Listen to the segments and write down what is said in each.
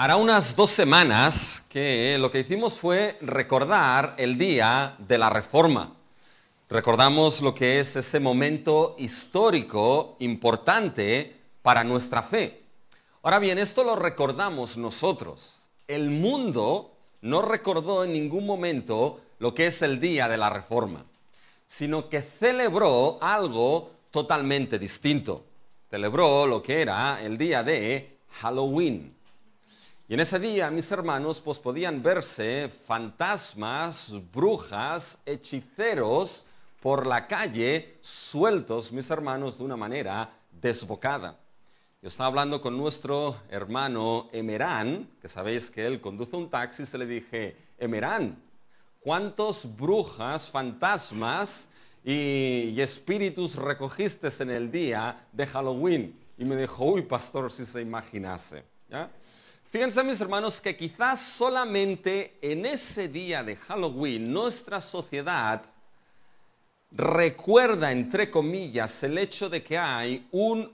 Hará unas 2 semanas que lo que hicimos fue recordar el día de la Reforma. Recordamos lo que es ese momento histórico importante para nuestra fe. Ahora bien, esto lo recordamos nosotros. El mundo no recordó en ningún momento lo que es el día de la Reforma, sino que celebró algo totalmente distinto. Celebró lo que era el día de Halloween. Y en ese día, mis hermanos, pues podían verse fantasmas, brujas, hechiceros por la calle, sueltos, mis hermanos, de una manera desbocada. Yo estaba hablando con nuestro hermano Emerán, que sabéis que él conduce un taxi, y se le dije, Emerán, ¿cuántos brujas, fantasmas y espíritus recogiste en el día de Halloween? Y me dijo, uy, pastor, si se imaginase, ¿ya? Fíjense, mis hermanos, que quizás solamente en ese día de Halloween nuestra sociedad recuerda, entre comillas, el hecho de que hay un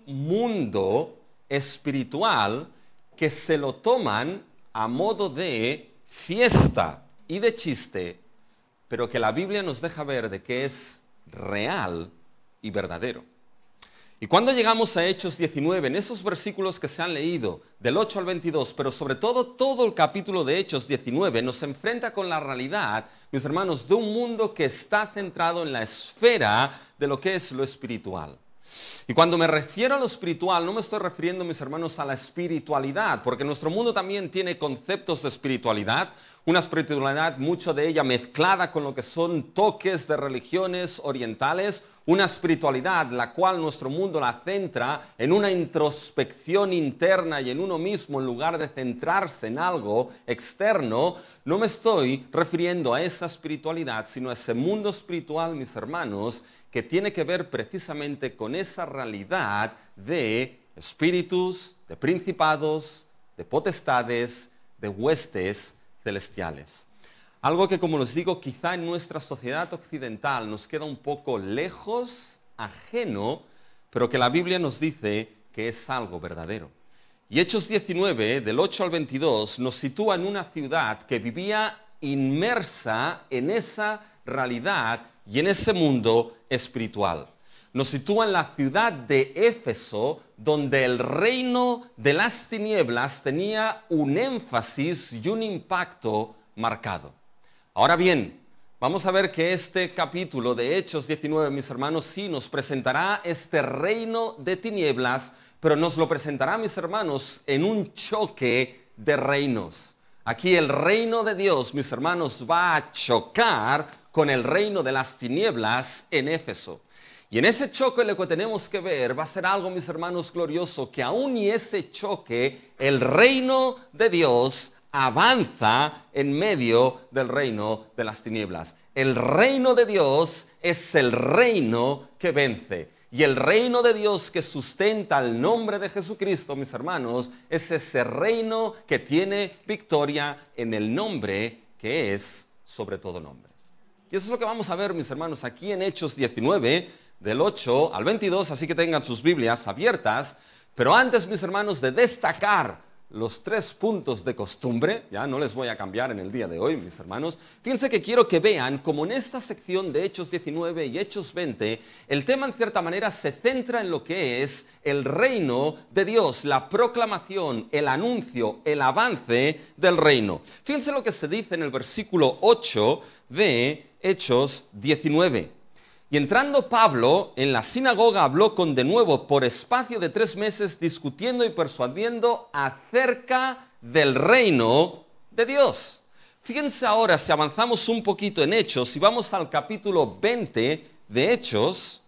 mundo espiritual que se lo toman a modo de fiesta y de chiste, pero que la Biblia nos deja ver de que es real y verdadero. Y cuando llegamos a Hechos 19, en esos versículos que se han leído, del 8 al 22, pero sobre todo el capítulo de Hechos 19, nos enfrenta con la realidad, mis hermanos, de un mundo que está centrado en la esfera de lo que es lo espiritual. Y cuando me refiero a lo espiritual, no me estoy refiriendo, mis hermanos, a la espiritualidad, porque nuestro mundo también tiene conceptos de espiritualidad, una espiritualidad, mucho de ella mezclada con lo que son toques de religiones orientales, una espiritualidad la cual nuestro mundo la centra en una introspección interna y en uno mismo en lugar de centrarse en algo externo. No me estoy refiriendo a esa espiritualidad, sino a ese mundo espiritual, mis hermanos, que tiene que ver precisamente con esa realidad de espíritus, de principados, de potestades, de huestes celestiales. Algo que, como les digo, quizá en nuestra sociedad occidental nos queda un poco lejos, ajeno, pero que la Biblia nos dice que es algo verdadero. Y Hechos 19, del 8 al 22, nos sitúa en una ciudad que vivía inmersa en esa realidad y en ese mundo espiritual. Nos sitúa en la ciudad de Éfeso, donde el reino de las tinieblas tenía un énfasis y un impacto marcado. Ahora bien, vamos a ver que este capítulo de Hechos 19, mis hermanos, sí nos presentará este reino de tinieblas, pero nos lo presentará, mis hermanos, en un choque de reinos. Aquí el reino de Dios, mis hermanos, va a chocar con el reino de las tinieblas en Éfeso. Y en ese choque lo que tenemos que ver va a ser algo, mis hermanos, glorioso, que aún y ese choque, el reino de Dios avanza en medio del reino de las tinieblas. El reino de Dios es el reino que vence. Y el reino de Dios que sustenta el nombre de Jesucristo, mis hermanos, es ese reino que tiene victoria en el nombre que es sobre todo nombre. Y eso es lo que vamos a ver, mis hermanos, aquí en Hechos 19, del 8 al 22, así que tengan sus Biblias abiertas. Pero antes, mis hermanos, de destacar los 3 puntos de costumbre, ya no les voy a cambiar en el día de hoy, mis hermanos, fíjense que quiero que vean como en esta sección de Hechos 19 y Hechos 20, el tema en cierta manera se centra en lo que es el reino de Dios, la proclamación, el anuncio, el avance del reino. Fíjense lo que se dice en el versículo 8 de Hechos 19. Y entrando Pablo en la sinagoga habló con denuedo por espacio de 3 meses discutiendo y persuadiendo acerca del reino de Dios. Fíjense ahora si avanzamos un poquito en Hechos y vamos al capítulo 20 de Hechos,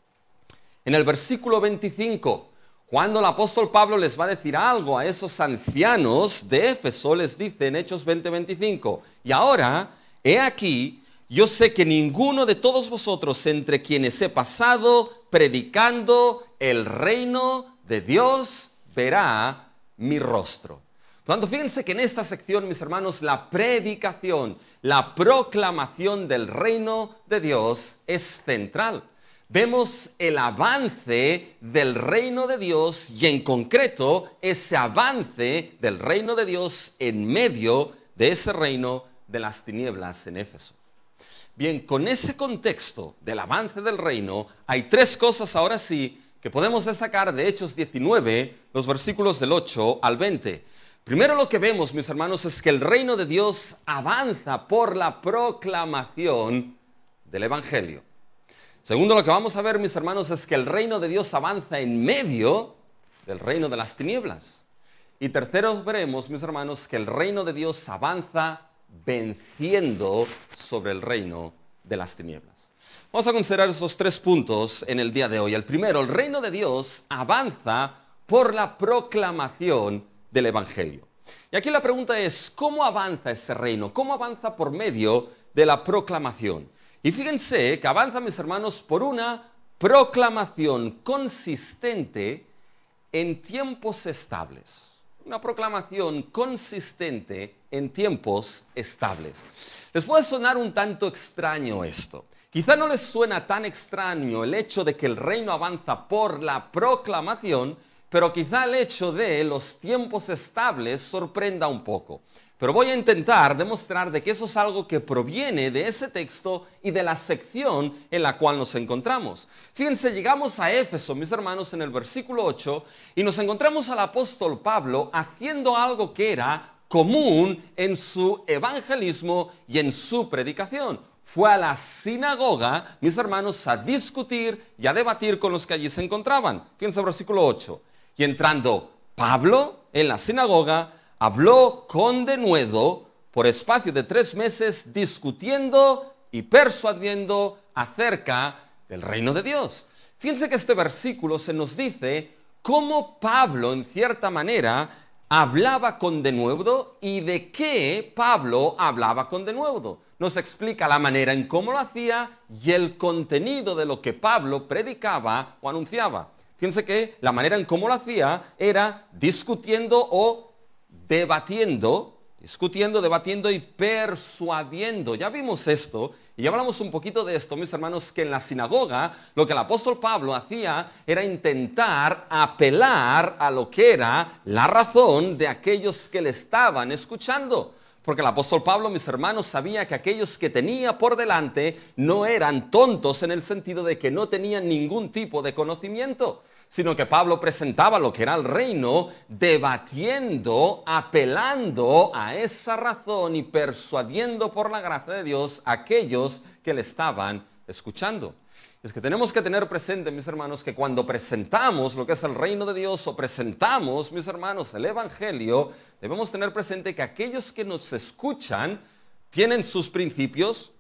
en el versículo 25. Cuando el apóstol Pablo les va a decir algo a esos ancianos de Éfeso, les dice en Hechos 20:25, y ahora, he aquí, yo sé que ninguno de todos vosotros entre quienes he pasado predicando el reino de Dios verá mi rostro. Por tanto, fíjense que en esta sección, mis hermanos, la predicación, la proclamación del reino de Dios es central. vemos el avance del reino de Dios y en concreto ese avance del reino de Dios en medio de ese reino de las tinieblas en Éfeso. Bien, con ese contexto del avance del reino, hay tres cosas ahora sí que podemos destacar de Hechos 19, los versículos del 8 al 20. Primero lo que vemos, mis hermanos, es que el reino de Dios avanza por la proclamación del Evangelio. Segundo, lo que vamos a ver, mis hermanos, es que el reino de Dios avanza en medio del reino de las tinieblas. Y tercero, veremos, mis hermanos, que el reino de Dios avanza venciendo sobre el reino de las tinieblas. Vamos a considerar esos tres puntos en el día de hoy. El primero, el reino de Dios avanza por la proclamación del Evangelio. Y aquí la pregunta es, ¿cómo avanza ese reino? ¿Cómo avanza por medio de la proclamación? Y fíjense que avanza, mis hermanos, por una proclamación consistente en tiempos estables. Una proclamación consistente en tiempos estables. Les puede sonar un tanto extraño esto. Quizá no les suena tan extraño el hecho de que el reino avanza por la proclamación, pero quizá el hecho de los tiempos estables sorprenda un poco. Pero voy a intentar demostrar de que eso es algo que proviene de ese texto y de la sección en la cual nos encontramos. Fíjense, llegamos a Éfeso, mis hermanos, en el versículo 8, y nos encontramos al apóstol Pablo haciendo algo que era común en su evangelismo y en su predicación. Fue a la sinagoga, mis hermanos, a discutir y a debatir con los que allí se encontraban. Fíjense el versículo 8. Y entrando Pablo en la sinagoga, habló con denuedo por espacio de 3 meses, discutiendo y persuadiendo acerca del reino de Dios. Fíjense que este versículo se nos dice cómo Pablo, en cierta manera, hablaba con denuedo y de qué Pablo hablaba con denuedo. Nos explica la manera en cómo lo hacía y el contenido de lo que Pablo predicaba o anunciaba. Fíjense que la manera en cómo lo hacía era discutiendo o debatiendo, debatiendo y persuadiendo. Ya vimos esto y ya hablamos un poquito de esto, mis hermanos, que en la sinagoga lo que el apóstol Pablo hacía era intentar apelar a lo que era la razón de aquellos que le estaban escuchando. Porque el apóstol Pablo, mis hermanos, sabía que aquellos que tenía por delante no eran tontos en el sentido de que no tenían ningún tipo de conocimiento, sino que Pablo presentaba lo que era el reino, debatiendo, apelando a esa razón y persuadiendo por la gracia de Dios a aquellos que le estaban escuchando. Es que tenemos que tener presente, mis hermanos, que cuando presentamos lo que es el reino de Dios o presentamos, mis hermanos, el Evangelio, debemos tener presente que aquellos que nos escuchan tienen sus principios,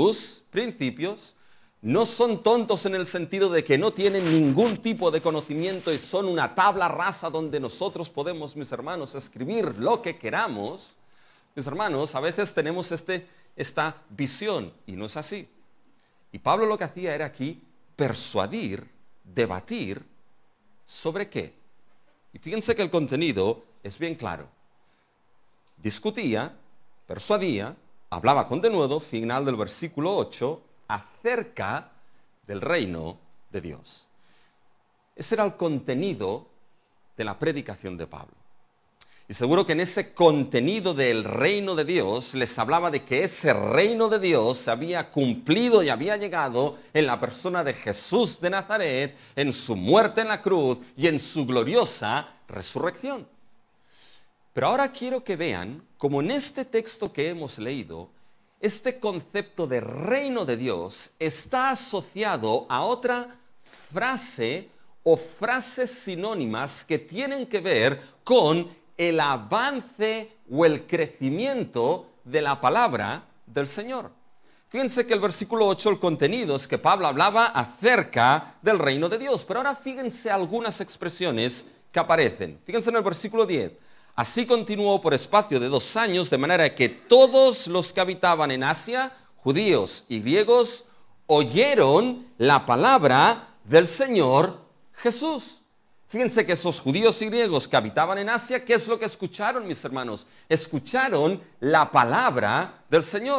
no son tontos en el sentido de que no tienen ningún tipo de conocimiento y son una tabla rasa donde nosotros podemos, mis hermanos, escribir lo que queramos. Mis hermanos, a veces tenemos esta visión y no es así. Y Pablo lo que hacía era aquí persuadir, debatir, ¿sobre qué? Y fíjense que el contenido es bien claro. Discutía, persuadía, hablaba con denuedo, final del versículo 8, acerca del reino de Dios. Ese era el contenido de la predicación de Pablo. Y seguro que en ese contenido del reino de Dios les hablaba de que ese reino de Dios se había cumplido y había llegado en la persona de Jesús de Nazaret, en su muerte en la cruz y en su gloriosa resurrección. Pero ahora quiero que vean cómo en este texto que hemos leído, este concepto de reino de Dios está asociado a otra frase o frases sinónimas que tienen que ver con el avance o el crecimiento de la palabra del Señor. Fíjense que el versículo 8, el contenido es que Pablo hablaba acerca del reino de Dios, pero ahora fíjense algunas expresiones que aparecen. Fíjense en el versículo 10. Así continuó por espacio de 2 años, de manera que todos los que habitaban en Asia, judíos y griegos, oyeron la palabra del Señor Jesús. Fíjense que esos judíos y griegos que habitaban en Asia, ¿qué es lo que escucharon, mis hermanos? Escucharon la palabra del Señor.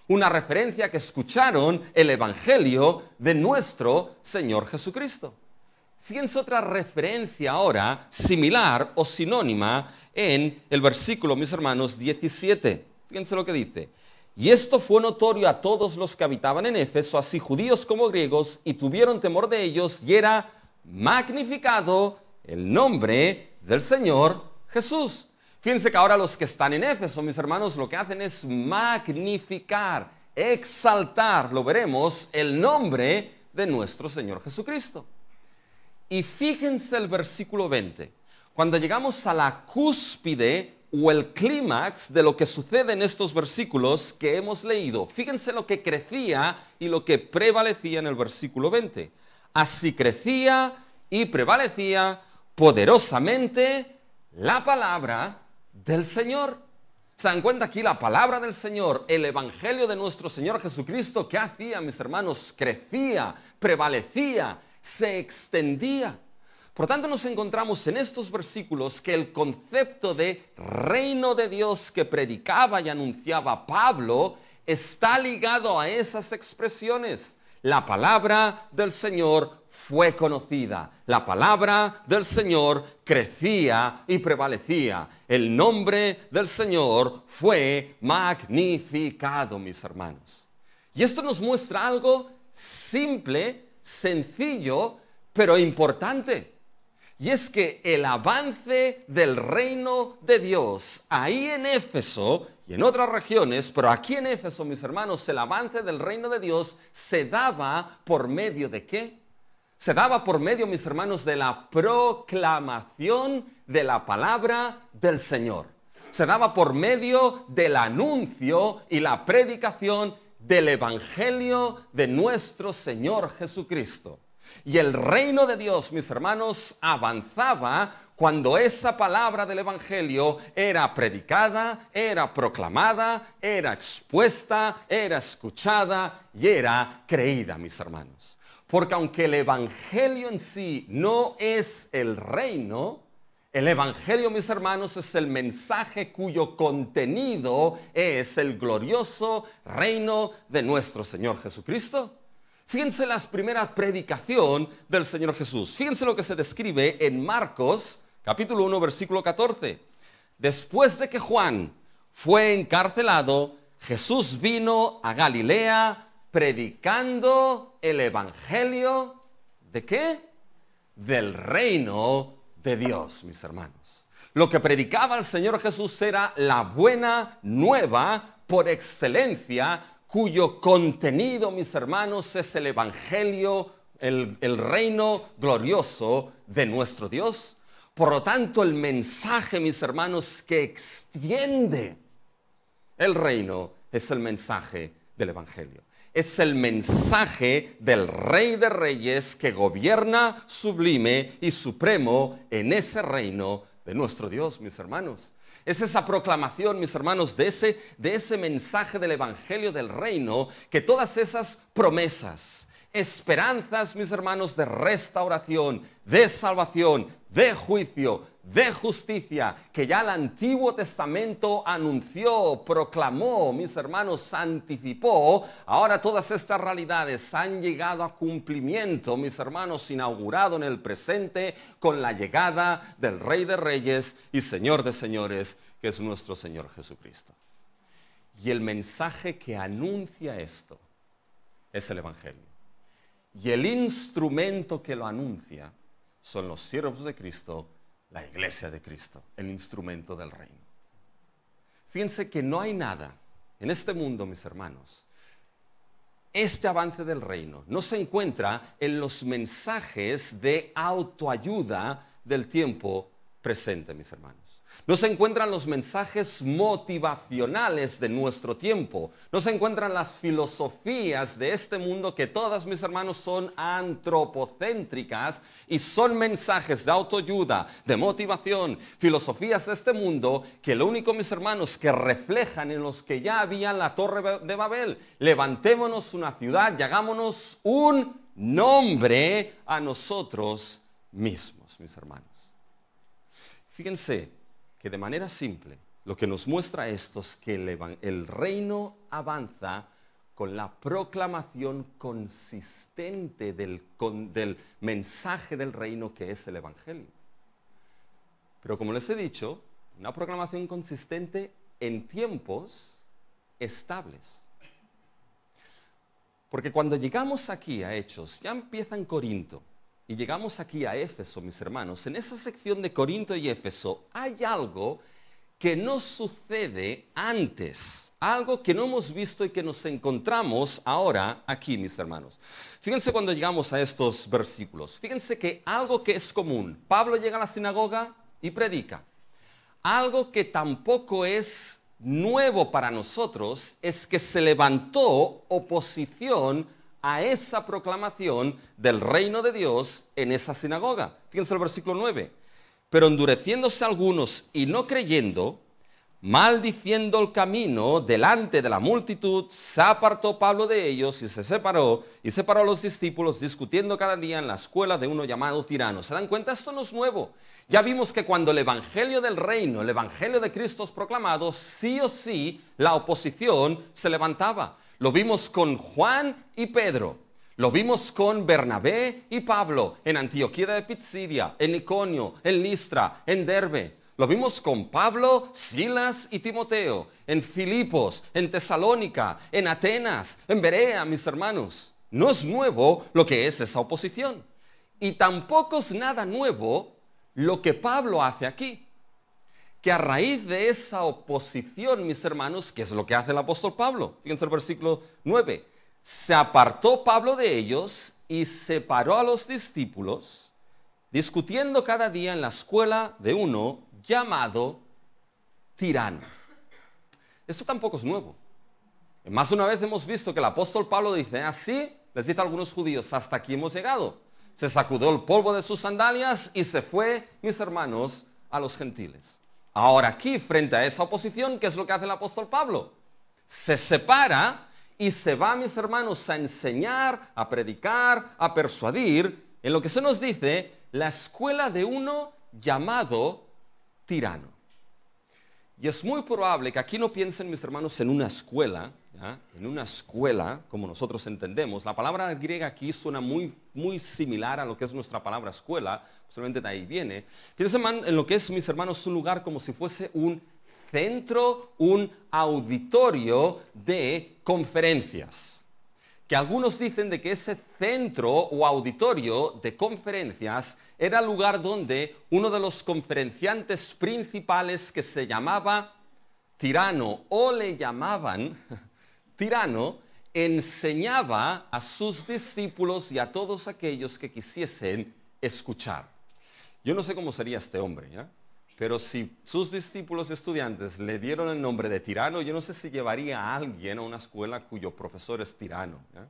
una referencia que escucharon el Evangelio de nuestro Señor Jesucristo. Fíjense otra referencia ahora, similar o sinónima, en el versículo, mis hermanos, 17. Fíjense lo que dice. Y esto fue notorio a todos los que habitaban en Éfeso, así judíos como griegos, y tuvieron temor de ellos, y era magnificado el nombre del Señor Jesús. Fíjense que ahora los que están en Éfeso, mis hermanos, lo que hacen es magnificar, exaltar, lo veremos, el nombre de nuestro Señor Jesucristo. Y fíjense el versículo 20. Cuando llegamos a la cúspide o el clímax de lo que sucede en estos versículos que hemos leído, fíjense lo que crecía y lo que prevalecía en el versículo 20. Así crecía y prevalecía poderosamente la palabra del Señor. ¿Se dan cuenta aquí la palabra del Señor, el Evangelio de nuestro Señor Jesucristo? ¿Qué hacía, mis hermanos? Crecía, prevalecía, se extendía. Por tanto, nos encontramos en estos versículos que el concepto de reino de Dios que predicaba y anunciaba Pablo está ligado a esas expresiones. La palabra del Señor fue conocida. La palabra del Señor crecía y prevalecía. El nombre del Señor fue magnificado, mis hermanos. Y esto nos muestra algo simple, sencillo, pero importante. Y es que el avance del reino de Dios, ahí en Éfeso y en otras regiones, pero aquí en Éfeso, mis hermanos, el avance del reino de Dios se daba por medio ¿de qué? Se daba por medio, mis hermanos, de la proclamación de la palabra del Señor. Se daba por medio del anuncio y la predicación del Evangelio de nuestro Señor Jesucristo. Y el reino de Dios, mis hermanos, avanzaba cuando esa palabra del Evangelio era predicada, era proclamada, era expuesta, era escuchada y era creída, mis hermanos. Porque aunque el Evangelio en sí no es el reino, el Evangelio, mis hermanos, es el mensaje cuyo contenido es el glorioso reino de nuestro Señor Jesucristo. Fíjense la primera predicación del Señor Jesús. Fíjense lo que se describe en Marcos, capítulo 1, versículo 14. Después de que Juan fue encarcelado, Jesús vino a Galilea predicando el Evangelio, ¿de qué? Del reino de Dios, mis hermanos. Lo que predicaba el Señor Jesús era la buena nueva por excelencia, cuyo contenido, mis hermanos, es el Evangelio, el reino glorioso de nuestro Dios. Por lo tanto, el mensaje, mis hermanos, que extiende el reino es el mensaje del Evangelio. Es el mensaje del Rey de Reyes que gobierna sublime y supremo en ese reino de nuestro Dios, mis hermanos. Es esa proclamación, mis hermanos, de ese mensaje del Evangelio del reino, que todas esas promesas, esperanzas, mis hermanos, de restauración, de salvación, de juicio, de justicia, que ya el Antiguo Testamento anunció, proclamó, mis hermanos, anticipó, ahora todas estas realidades han llegado a cumplimiento, mis hermanos, inaugurado en el presente con la llegada del Rey de Reyes y Señor de Señores, que es nuestro Señor Jesucristo. Y el mensaje que anuncia esto es el Evangelio. Y el instrumento que lo anuncia son los siervos de Cristo, la iglesia de Cristo, el instrumento del reino. Fíjense que no hay nada en este mundo, mis hermanos. Este avance del reino no se encuentra en los mensajes de autoayuda del tiempo presente, mis hermanos. No se encuentran los mensajes motivacionales de nuestro tiempo. No se encuentran las filosofías de este mundo que todas, mis hermanos, son antropocéntricas y son mensajes de autoayuda, de motivación, filosofías de este mundo que lo único, mis hermanos, que reflejan en los que ya había en la Torre de Babel. Levantémonos una ciudad y hagámonos un nombre a nosotros mismos, mis hermanos. Fíjense que de manera simple lo que nos muestra esto es que el reino avanza con la proclamación consistente del mensaje del reino que es el Evangelio. Pero como les he dicho, una proclamación consistente en tiempos estables. Porque cuando llegamos aquí a Hechos, ya empieza en Corinto, y llegamos aquí a Éfeso, mis hermanos, en esa sección de Corinto y Éfeso hay algo que no sucede antes, algo que no hemos visto y que nos encontramos ahora aquí, mis hermanos. Fíjense cuando llegamos a estos versículos, fíjense que algo que es común, Pablo llega a la sinagoga y predica. Algo que tampoco es nuevo para nosotros es que se levantó oposición a esa proclamación del reino de Dios en esa sinagoga. Fíjense el versículo 9. Pero endureciéndose algunos y no creyendo, maldiciendo el camino delante de la multitud, se apartó Pablo de ellos y se separó a los discípulos, discutiendo cada día en la escuela de uno llamado Tirano. ¿Se dan cuenta? Esto no es nuevo. Ya vimos que cuando el evangelio del reino, el evangelio de Cristo es proclamado, sí o sí la oposición se levantaba. Lo vimos con Juan y Pedro. Lo vimos con Bernabé y Pablo en Antioquía de Pisidia, en Iconio, en Listra, en Derbe. Lo vimos con Pablo, Silas y Timoteo, en Filipos, en Tesalónica, en Atenas, en Berea, mis hermanos. No es nuevo lo que es esa oposición. Y tampoco es nada nuevo lo que Pablo hace aquí. Que a raíz de esa oposición, mis hermanos, ¿qué es lo que hace el apóstol Pablo? Fíjense el versículo 9. Se apartó Pablo de ellos y separó a los discípulos, discutiendo cada día en la escuela de uno llamado Tirano. Esto tampoco es nuevo. Más de una vez hemos visto que el apóstol Pablo dice, así les dice a algunos judíos, hasta aquí hemos llegado. Se sacudió el polvo de sus sandalias y se fue, mis hermanos, a los gentiles. Ahora aquí, frente a esa oposición, ¿qué es lo que hace el apóstol Pablo? Se separa y se va, mis hermanos, a enseñar, a predicar, a persuadir, en lo que se nos dice, la escuela de uno llamado Tirano. Y es muy probable que aquí no piensen, mis hermanos, en una escuela, ¿ya? En una escuela, como nosotros entendemos. La palabra griega aquí suena muy, muy similar a lo que es nuestra palabra escuela, posiblemente de ahí viene. Piensen en lo que es, mis hermanos, un lugar como si fuese un centro, un auditorio de conferencias. Que algunos dicen de que ese centro o auditorio de conferencias era el lugar donde uno de los conferenciantes principales, que se llamaba Tirano o le llamaban Tirano, enseñaba a sus discípulos y a todos aquellos que quisiesen escuchar. Yo no sé cómo sería este hombre, ¿ya? Pero si sus discípulos estudiantes le dieron el nombre de Tirano, yo no sé si llevaría a alguien a una escuela cuyo profesor es Tirano, ¿ya?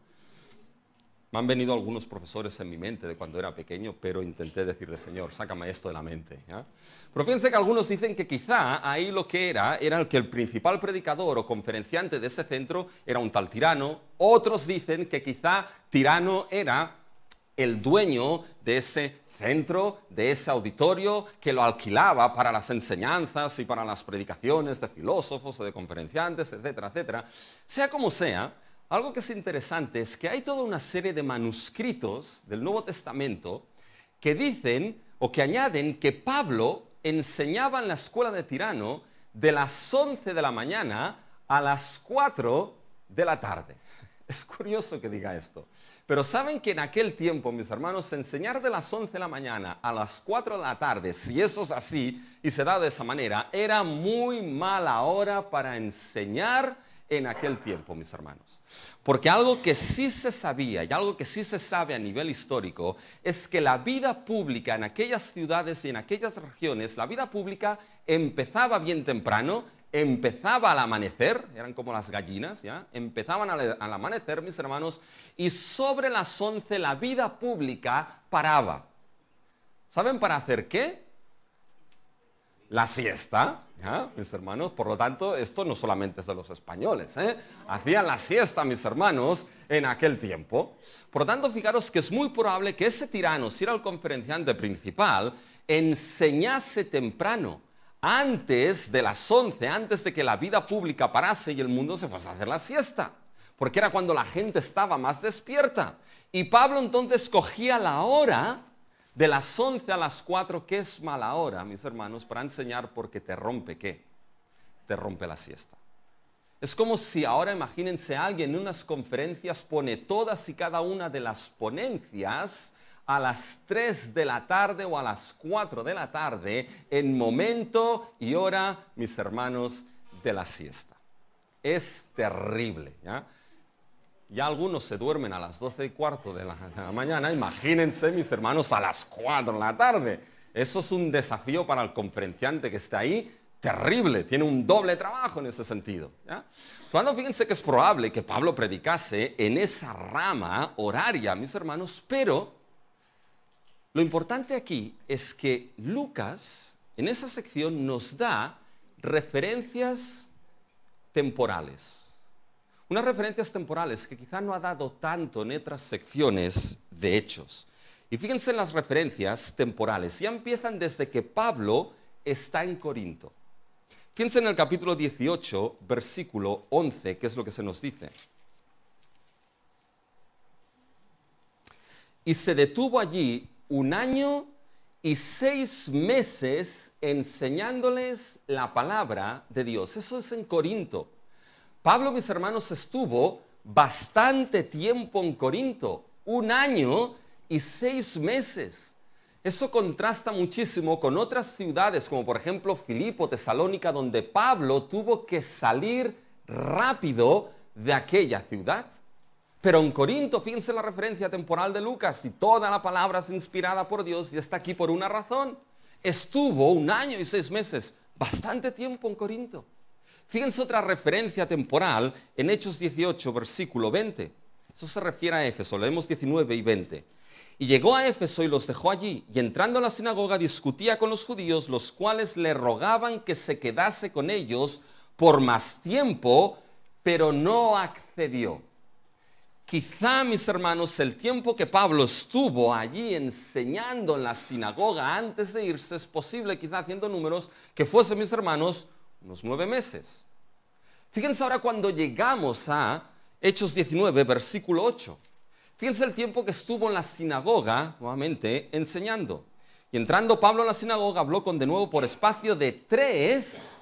Me han venido algunos profesores en mi mente de cuando era pequeño, pero intenté decirle, Señor, sácame esto de la mente, ¿ya? Pero fíjense que algunos dicen que quizá ahí lo que era el que el principal predicador o conferenciante de ese centro era un tal Tirano. Otros dicen que quizá Tirano era el dueño de ese centro, de ese auditorio, que lo alquilaba para las enseñanzas y para las predicaciones de filósofos o de conferenciantes, etcétera, etcétera. Sea como sea, algo que es interesante es que hay toda una serie de manuscritos del Nuevo Testamento que dicen o que añaden que Pablo enseñaba en la escuela de Tirano de las 11 de la mañana a las 4 de la tarde. Es curioso que diga esto. Pero saben que en aquel tiempo, mis hermanos, enseñar de las 11 de la mañana a las 4 de la tarde, si eso es así y se da de esa manera, era muy mala hora para enseñar en aquel tiempo, mis hermanos. Porque algo que sí se sabía y algo que sí se sabe a nivel histórico es que la vida pública en aquellas ciudades y en aquellas regiones, la vida pública empezaba bien temprano, empezaba al amanecer, eran como las gallinas, ¿ya? Empezaban al amanecer, mis hermanos, y sobre las 11 la vida pública paraba. ¿Saben para hacer qué? La siesta, ¿ya? Mis hermanos. Por lo tanto, esto no solamente es de los españoles, ¿eh? Hacían la siesta, mis hermanos, en aquel tiempo. Por lo tanto, fijaros que es muy probable que ese Tirano, si era el conferenciante principal, enseñase temprano, antes de las 11, antes de que la vida pública parase y el mundo se fuese a hacer la siesta. porque era cuando la gente estaba más despierta. Y Pablo entonces cogía la hora de las 11 a las 4, que es mala hora, mis hermanos, para enseñar, porque te rompe, ¿qué? Te rompe la siesta. Es como si ahora, imagínense, alguien en unas conferencias pone todas y cada una de las ponencias a las 3 de la tarde o a las 4 de la tarde, en momento y hora, mis hermanos, de la siesta. Es terrible, ¿ya? Ya algunos se duermen a las 12:15 de la mañana, imagínense, mis hermanos, a las 4 de la tarde. Eso es un desafío para el conferenciante que está ahí, terrible, tiene un doble trabajo en ese sentido, ¿ya? Cuando fíjense que es probable que Pablo predicase en esa rama horaria, mis hermanos, pero lo importante aquí es que Lucas, en esa sección, nos da referencias temporales. Unas referencias temporales que quizá no ha dado tanto en otras secciones de Hechos. Y fíjense en las referencias temporales. Ya empiezan desde que Pablo está en Corinto. Fíjense en el capítulo 18, versículo 11, que es lo que se nos dice. Y se detuvo allí 1 año y 6 meses enseñándoles la palabra de Dios. Eso es en Corinto. Pablo, mis hermanos, estuvo bastante tiempo en Corinto, 1 año y 6 meses. Eso contrasta muchísimo con otras ciudades, como por ejemplo Filipo, Tesalónica, donde Pablo tuvo que salir rápido de aquella ciudad. Pero en Corinto, fíjense la referencia temporal de Lucas, y toda la palabra es inspirada por Dios y está aquí por una razón. Estuvo 1 año y 6 meses, bastante tiempo en Corinto. Fíjense otra referencia temporal en Hechos 18, versículo 20. Eso se refiere a Éfeso, leemos 19 y 20. Y llegó a Éfeso y los dejó allí, y entrando a la sinagoga discutía con los judíos, los cuales le rogaban que se quedase con ellos por más tiempo, pero no accedió. Quizá, mis hermanos, el tiempo que Pablo estuvo allí enseñando en la sinagoga antes de irse, es posible, quizá haciendo números, que fuese, mis hermanos, unos 9 meses. Fíjense ahora cuando llegamos a Hechos 19, versículo 8. Fíjense el tiempo que estuvo en la sinagoga, nuevamente, enseñando. Y entrando Pablo en la sinagoga, habló de nuevo por espacio de 3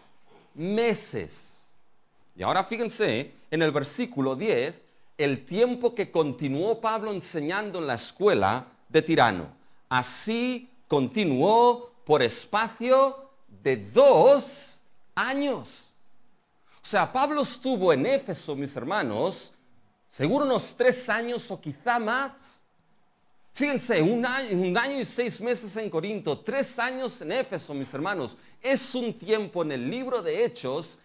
meses. Y ahora fíjense en el versículo 10, el tiempo que continuó Pablo enseñando en la escuela de Tirano. Así continuó por espacio de 2 años. O sea, Pablo estuvo en Éfeso, mis hermanos, seguro unos 3 años o quizá más. Fíjense, 1 año y 6 meses en Corinto, 3 años en Éfeso, mis hermanos. Es un tiempo en el libro de Hechos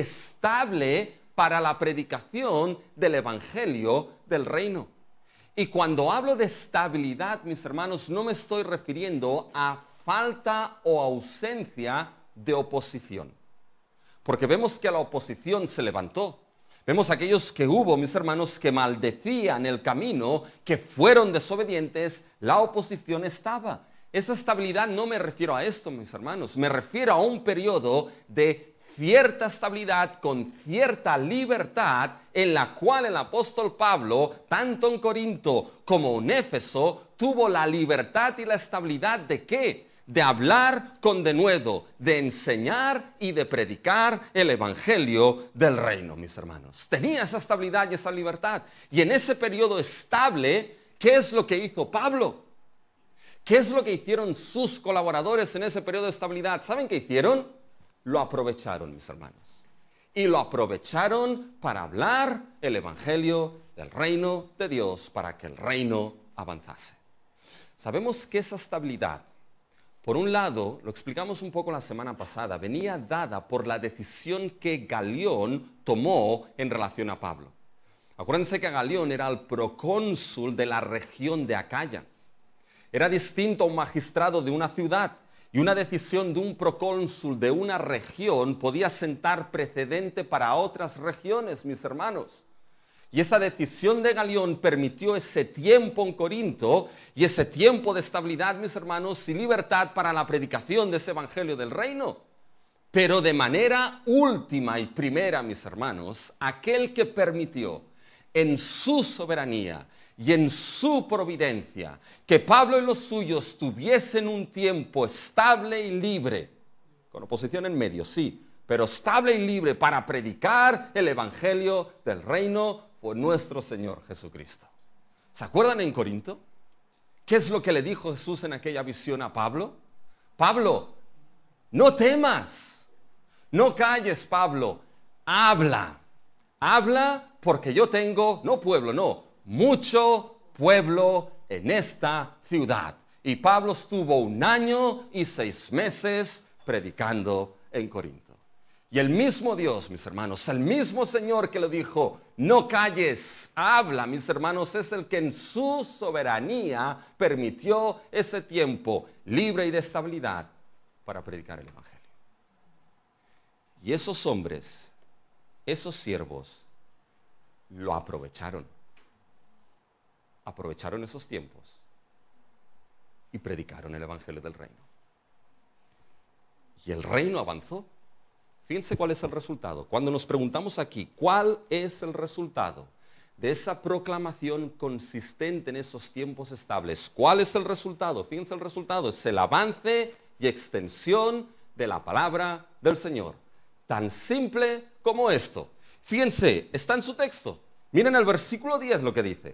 estable para la predicación del evangelio del reino. Y cuando hablo de estabilidad, mis hermanos, no me estoy refiriendo a falta o ausencia de oposición. Porque vemos que la oposición se levantó. Vemos aquellos que hubo, mis hermanos, que maldecían el camino, que fueron desobedientes, la oposición estaba. Esa estabilidad no me refiero a esto, mis hermanos, me refiero a un periodo de cierta estabilidad con cierta libertad en la cual el apóstol Pablo, tanto en Corinto como en Éfeso, tuvo la libertad y la estabilidad ¿de qué? De hablar con denuedo, de enseñar y de predicar el evangelio del reino, mis hermanos. Tenía esa estabilidad y esa libertad. Y en ese periodo estable, ¿qué es lo que hizo Pablo? ¿Qué es lo que hicieron sus colaboradores en ese periodo de estabilidad? ¿Saben qué hicieron? Lo aprovecharon, mis hermanos. Y lo aprovecharon para hablar el evangelio del reino de Dios, para que el reino avanzase. Sabemos que esa estabilidad, por un lado, lo explicamos un poco la semana pasada, venía dada por la decisión que Galión tomó en relación a Pablo. Acuérdense que Galión era el procónsul de la región de Acaya. Era distinto a un magistrado de una ciudad, y una decisión de un procónsul de una región podía sentar precedente para otras regiones, mis hermanos. Y esa decisión de Galión permitió ese tiempo en Corinto y ese tiempo de estabilidad, mis hermanos, y libertad para la predicación de ese evangelio del reino. Pero de manera última y primera, mis hermanos, aquel que permitió en su soberanía y en su providencia, que Pablo y los suyos tuviesen un tiempo estable y libre, con oposición en medio, sí, pero estable y libre para predicar el evangelio del reino por nuestro Señor Jesucristo. ¿Se acuerdan en Corinto? ¿Qué es lo que le dijo Jesús en aquella visión a Pablo? Pablo, no temas, no calles, Pablo, habla. Habla porque yo tengo, no pueblo, no, mucho pueblo en esta ciudad. Y Pablo estuvo 1 año y 6 meses predicando en Corinto. Y el mismo Dios, mis hermanos, el mismo Señor que le dijo, no calles, habla, mis hermanos, es el que en su soberanía permitió ese tiempo libre y de estabilidad para predicar el evangelio. Y esos hombres, esos siervos, lo aprovecharon. Aprovecharon esos tiempos y predicaron el evangelio del reino. Y el reino avanzó. Fíjense cuál es el resultado. Cuando nos preguntamos aquí, ¿cuál es el resultado de esa proclamación consistente en esos tiempos estables? ¿Cuál es el resultado? Fíjense el resultado. Es el avance y extensión de la palabra del Señor. Tan simple como esto. Fíjense, está en su texto. Miren el versículo 10 lo que dice.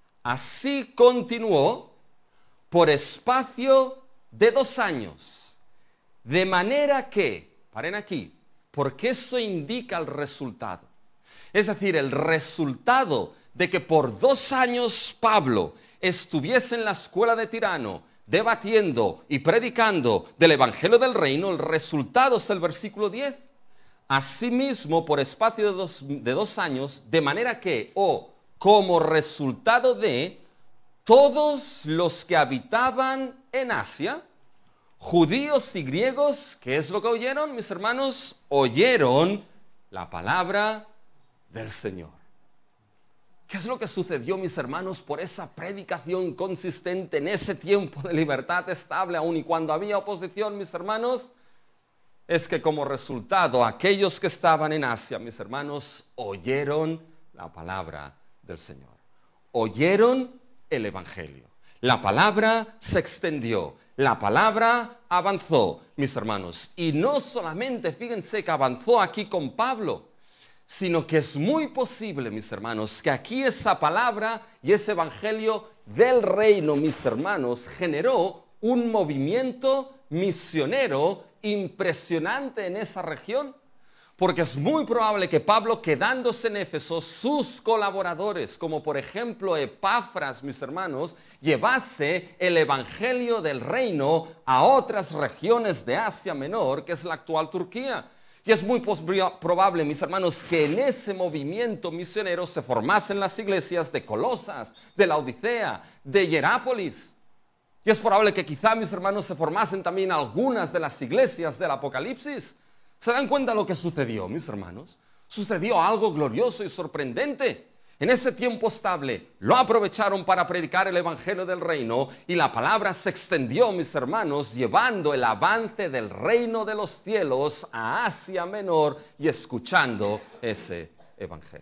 Así continuó por espacio de 2 años. De manera que, paren aquí, porque eso indica el resultado. Es decir, el resultado de que por 2 años Pablo estuviese en la escuela de Tirano debatiendo y predicando del evangelio del reino, el resultado es el versículo 10. Asimismo, por espacio de 2 años, de manera que, como resultado de todos los que habitaban en Asia, judíos y griegos, ¿qué es lo que oyeron, mis hermanos? Oyeron la palabra del Señor. ¿Qué es lo que sucedió, mis hermanos, por esa predicación consistente en ese tiempo de libertad estable, aun y cuando había oposición, mis hermanos? Es que como resultado, aquellos que estaban en Asia, mis hermanos, oyeron la palabra del Señor. Oyeron el evangelio. La palabra se extendió. La palabra avanzó, mis hermanos. Y no solamente, fíjense que avanzó aquí con Pablo, sino que es muy posible, mis hermanos, que aquí esa palabra y ese evangelio del reino, mis hermanos, generó un movimiento misionero impresionante en esa región. Porque es muy probable que Pablo, quedándose en Éfeso, sus colaboradores, como por ejemplo Epafras, mis hermanos, llevase el evangelio del reino a otras regiones de Asia Menor, que es la actual Turquía. Y es muy probable, mis hermanos, que en ese movimiento misionero se formasen las iglesias de Colosas, de Laodicea, de Hierápolis. Y es probable que quizá, mis hermanos, se formasen también algunas de las iglesias del Apocalipsis. ¿Se dan cuenta lo que sucedió, mis hermanos? Sucedió algo glorioso y sorprendente. En ese tiempo estable lo aprovecharon para predicar el evangelio del reino y la palabra se extendió, mis hermanos, llevando el avance del reino de los cielos a Asia Menor y escuchando ese evangelio.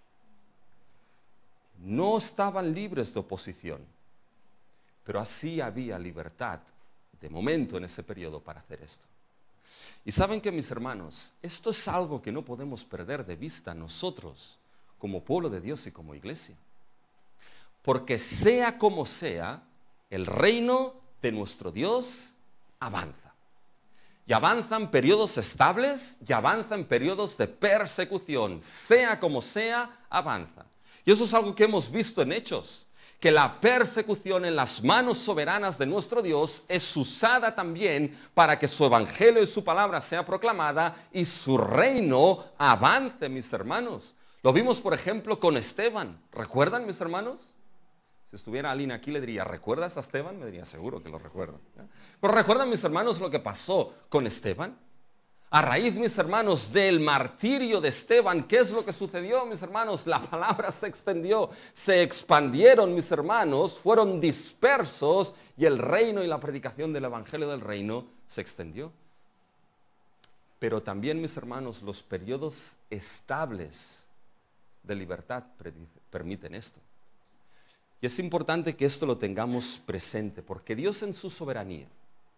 No estaban libres de oposición, pero así había libertad de momento en ese periodo para hacer esto. Y saben que, mis hermanos, esto es algo que no podemos perder de vista nosotros como pueblo de Dios y como iglesia. Porque sea como sea, el reino de nuestro Dios avanza. Y avanza en periodos estables y avanza en periodos de persecución. Sea como sea, avanza. Y eso es algo que hemos visto en Hechos. Que la persecución en las manos soberanas de nuestro Dios es usada también para que su evangelio y su palabra sea proclamada y su reino avance, mis hermanos. Lo vimos, por ejemplo, con Esteban. ¿Recuerdan, mis hermanos? Si estuviera Alina aquí le diría, ¿recuerdas a Esteban? Me diría, seguro que lo recuerdo. Pero ¿recuerdan, mis hermanos, lo que pasó con Esteban? A raíz, mis hermanos, del martirio de Esteban, ¿qué es lo que sucedió, mis hermanos? La palabra se extendió, se expandieron, mis hermanos, fueron dispersos y el reino y la predicación del evangelio del reino se extendió. Pero también, mis hermanos, los periodos estables de libertad permiten esto. Y es importante que esto lo tengamos presente, porque Dios en su soberanía,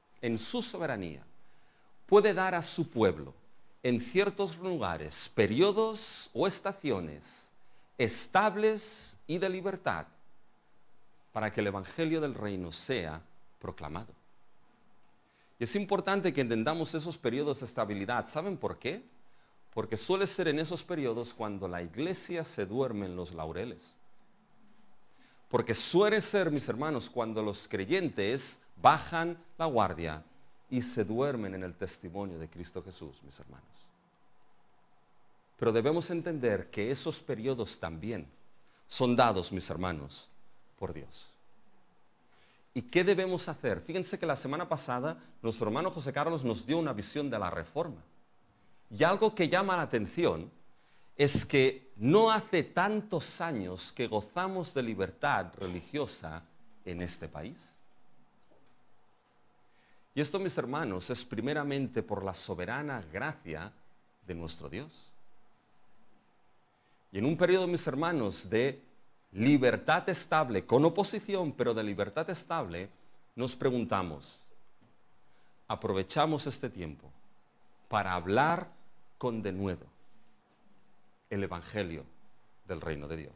puede dar a su pueblo en ciertos lugares, periodos o estaciones estables y de libertad para que el evangelio del reino sea proclamado. Y es importante que entendamos esos periodos de estabilidad. ¿Saben por qué? Porque suele ser en esos periodos cuando la iglesia se duerme en los laureles. Porque suele ser, mis hermanos, cuando los creyentes bajan la guardia y se duermen en el testimonio de Cristo Jesús, mis hermanos. Pero debemos entender que esos periodos también son dados, mis hermanos, por Dios. ¿Y qué debemos hacer? Fíjense que la semana pasada nuestro hermano José Carlos nos dio una visión de la Reforma. Y algo que llama la atención es que no hace tantos años que gozamos de libertad religiosa en este país. Y esto, mis hermanos, es primeramente por la soberana gracia de nuestro Dios. Y en un periodo, mis hermanos, de libertad estable, con oposición, pero de libertad estable, nos preguntamos, aprovechamos este tiempo para hablar con denuedo el evangelio del reino de Dios.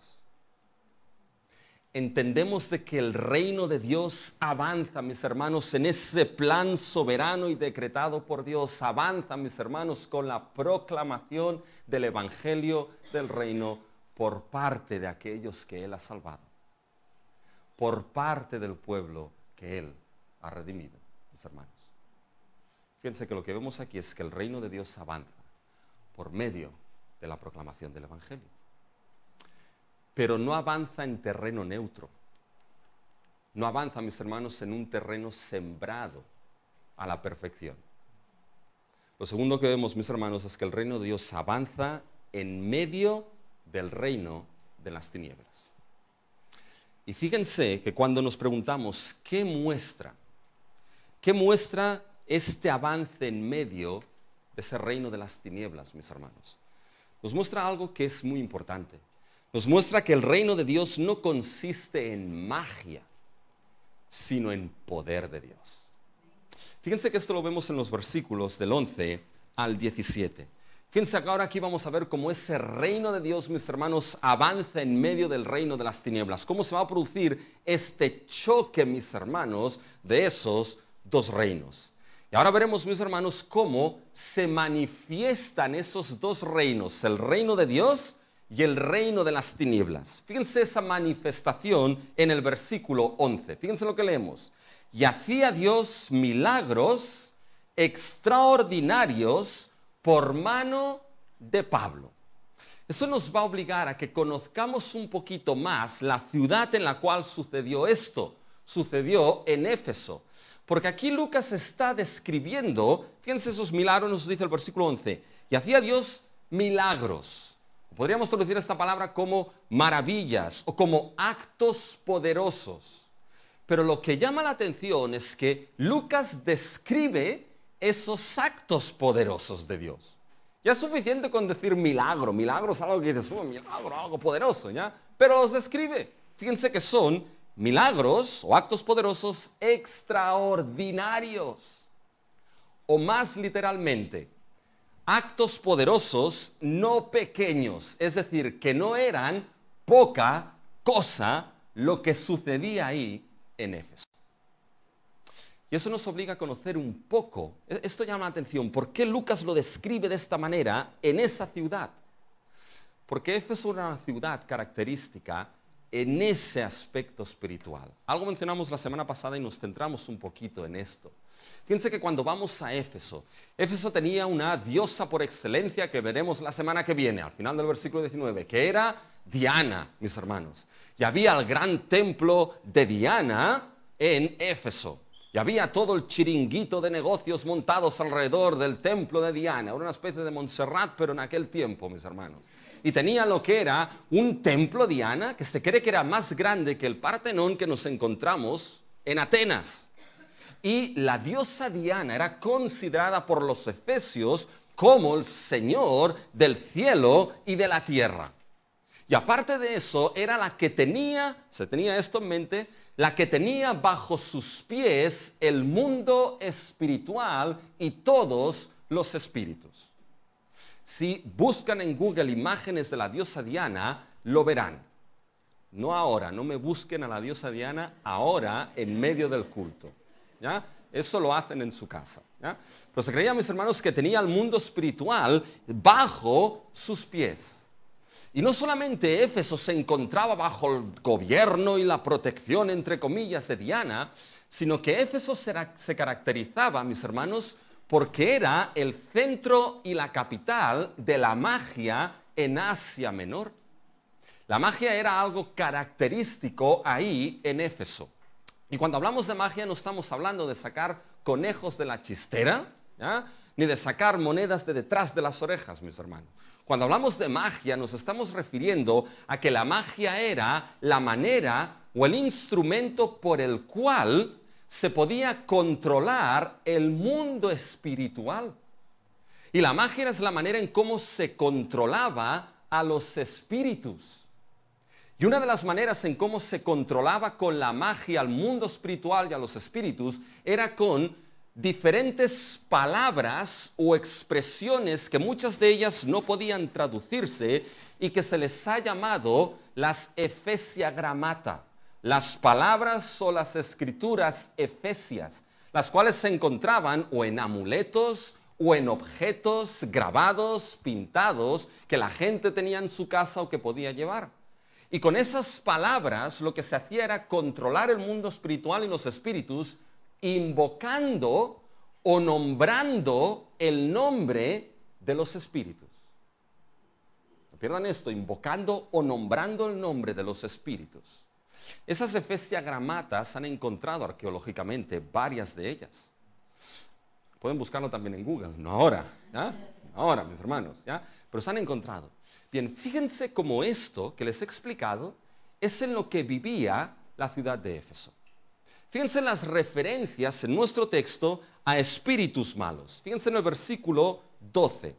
Entendemos de que el reino de Dios avanza, mis hermanos, en ese plan soberano y decretado por Dios. Avanza, mis hermanos, con la proclamación del evangelio del reino por parte de aquellos que Él ha salvado, por parte del pueblo que Él ha redimido, mis hermanos. Fíjense que lo que vemos aquí es que el reino de Dios avanza por medio de la proclamación del evangelio. Pero no avanza en terreno neutro. No avanza, mis hermanos, en un terreno sembrado a la perfección. Lo segundo que vemos, mis hermanos, es que el reino de Dios avanza en medio del reino de las tinieblas. Y fíjense que cuando nos preguntamos, ¿qué muestra este avance en medio de ese reino de las tinieblas, mis hermanos? Nos muestra algo que es muy importante. Nos muestra que el reino de Dios no consiste en magia, sino en poder de Dios. Fíjense que esto lo vemos en los versículos del 11 al 17. Fíjense que ahora aquí vamos a ver cómo ese reino de Dios, mis hermanos, avanza en medio del reino de las tinieblas. Cómo se va a producir este choque, mis hermanos, de esos dos reinos. Y ahora veremos, mis hermanos, cómo se manifiestan esos dos reinos, el reino de Dios y el reino de las tinieblas. Fíjense esa manifestación en el versículo 11. Fíjense lo que leemos. Y hacía Dios milagros extraordinarios por mano de Pablo. Eso nos va a obligar a que conozcamos un poquito más la ciudad en la cual sucedió esto. Sucedió en Éfeso. Porque aquí Lucas está describiendo, fíjense esos milagros, nos dice el versículo 11, y hacía Dios milagros. Podríamos traducir esta palabra como maravillas o como actos poderosos. Pero lo que llama la atención es que Lucas describe esos actos poderosos de Dios. Ya es suficiente con decir milagro. Milagro es algo que dices, milagro, algo poderoso, ¿ya? Pero los describe. Fíjense que son milagros o actos poderosos extraordinarios. O más literalmente, actos poderosos no pequeños. Es decir, que no eran poca cosa lo que sucedía ahí en Éfeso. Y eso nos obliga a conocer un poco, esto llama la atención, ¿por qué Lucas lo describe de esta manera en esa ciudad? Porque Éfeso era una ciudad característica en ese aspecto espiritual. Algo mencionamos la semana pasada y nos centramos un poquito en esto. Fíjense que cuando vamos a Éfeso, Éfeso tenía una diosa por excelencia que veremos la semana que viene, al final del versículo 19, que era Diana, mis hermanos. Y había el gran templo de Diana en Éfeso. Y había todo el chiringuito de negocios montados alrededor del templo de Diana. Era una especie de Montserrat, pero en aquel tiempo, mis hermanos. Y tenía lo que era un templo Diana, que se cree que era más grande que el Partenón que nos encontramos en Atenas. Y la diosa Diana era considerada por los efesios como el señor del cielo y de la tierra. Y aparte de eso, era la que tenía, se tenía esto en mente, la que tenía bajo sus pies el mundo espiritual y todos los espíritus. Si buscan en Google imágenes de la diosa Diana, lo verán. No ahora, no me busquen a la diosa Diana ahora en medio del culto. ¿Ya? Eso lo hacen en su casa. ¿Ya? Pero se creía, mis hermanos, que tenía el mundo espiritual bajo sus pies. Y no solamente Éfeso se encontraba bajo el gobierno y la protección, entre comillas, de Diana, sino que Éfeso se caracterizaba, mis hermanos, porque era el centro y la capital de la magia en Asia Menor. La magia era algo característico ahí en Éfeso. Y cuando hablamos de magia no estamos hablando de sacar conejos de la chistera, ¿ya? Ni de sacar monedas de detrás de las orejas, mis hermanos. Cuando hablamos de magia nos estamos refiriendo a que la magia era la manera o el instrumento por el cual se podía controlar el mundo espiritual. Y la magia es la manera en cómo se controlaba a los espíritus. Y una de las maneras en cómo se controlaba con la magia al mundo espiritual y a los espíritus era con diferentes palabras o expresiones que muchas de ellas no podían traducirse y que se les ha llamado las efesiagramata, las palabras o las escrituras efesias, las cuales se encontraban o en amuletos o en objetos grabados, pintados, que la gente tenía en su casa o que podía llevar. Y con esas palabras lo que se hacía era controlar el mundo espiritual y los espíritus, invocando o nombrando el nombre de los espíritus. No pierdan esto, invocando o nombrando el nombre de los espíritus. Esas efesiagramatas han encontrado arqueológicamente varias de ellas. Pueden buscarlo también en Google, no ahora, ¿ya? No ahora, mis hermanos, ¿ya? Pero se han encontrado. Bien, fíjense cómo esto que les he explicado es en lo que vivía la ciudad de Éfeso. Fíjense en las referencias en nuestro texto a espíritus malos. Fíjense en el versículo 12.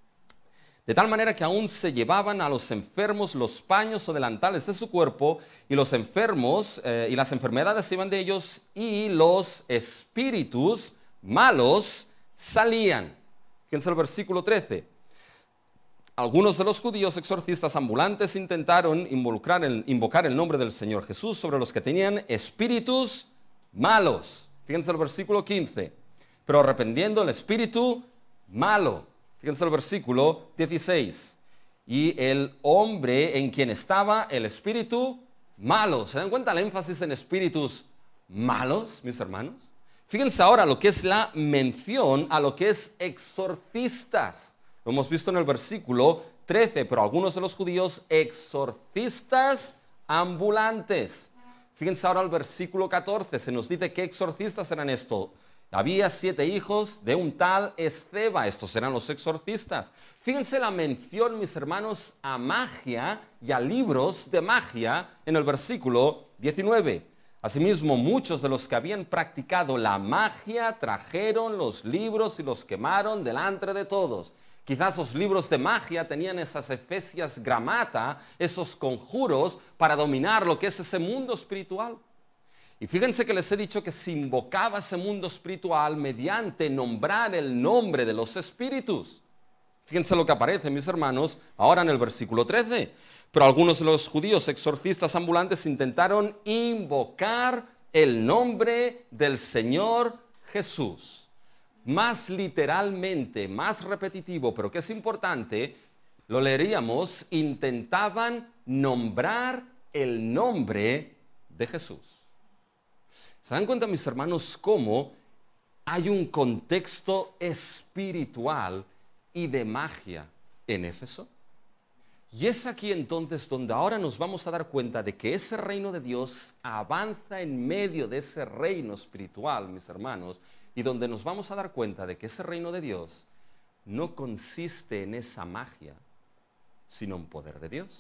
De tal manera que aún se llevaban a los enfermos los paños o delantales de su cuerpo, y los enfermos y las enfermedades se iban de ellos, y los espíritus malos salían. Fíjense el versículo 13. Algunos de los judíos exorcistas ambulantes intentaron invocar el nombre del Señor Jesús sobre los que tenían espíritus malos. Fíjense el versículo 15. Pero reprendiendo el espíritu malo. Fíjense el versículo 16. Y el hombre en quien estaba el espíritu malo. ¿Se dan cuenta el énfasis en espíritus malos, mis hermanos? Fíjense ahora lo que es la mención a lo que es exorcistas. Lo hemos visto en el versículo 13, pero algunos de los judíos exorcistas ambulantes. Fíjense ahora el versículo 14, se nos dice qué exorcistas eran estos. Había 7 hijos de un tal Esceva, estos eran los exorcistas. Fíjense la mención, mis hermanos, a magia y a libros de magia en el versículo 19. Asimismo, muchos de los que habían practicado la magia trajeron los libros y los quemaron delante de todos. Quizás los libros de magia tenían esas efesias gramata, esos conjuros para dominar lo que es ese mundo espiritual. Y fíjense que les he dicho que se invocaba ese mundo espiritual mediante nombrar el nombre de los espíritus. Fíjense lo que aparece, mis hermanos, ahora en el versículo 13. Pero algunos de los judíos exorcistas ambulantes intentaron invocar el nombre del Señor Jesús. Más literalmente, más repetitivo, pero que es importante, lo leeríamos, intentaban nombrar el nombre de Jesús. ¿Se dan cuenta, mis hermanos, cómo hay un contexto espiritual y de magia en Éfeso? Y es aquí entonces donde ahora nos vamos a dar cuenta de que ese reino de Dios avanza en medio de ese reino espiritual, mis hermanos, y donde nos vamos a dar cuenta de que ese reino de Dios no consiste en esa magia, sino en poder de Dios.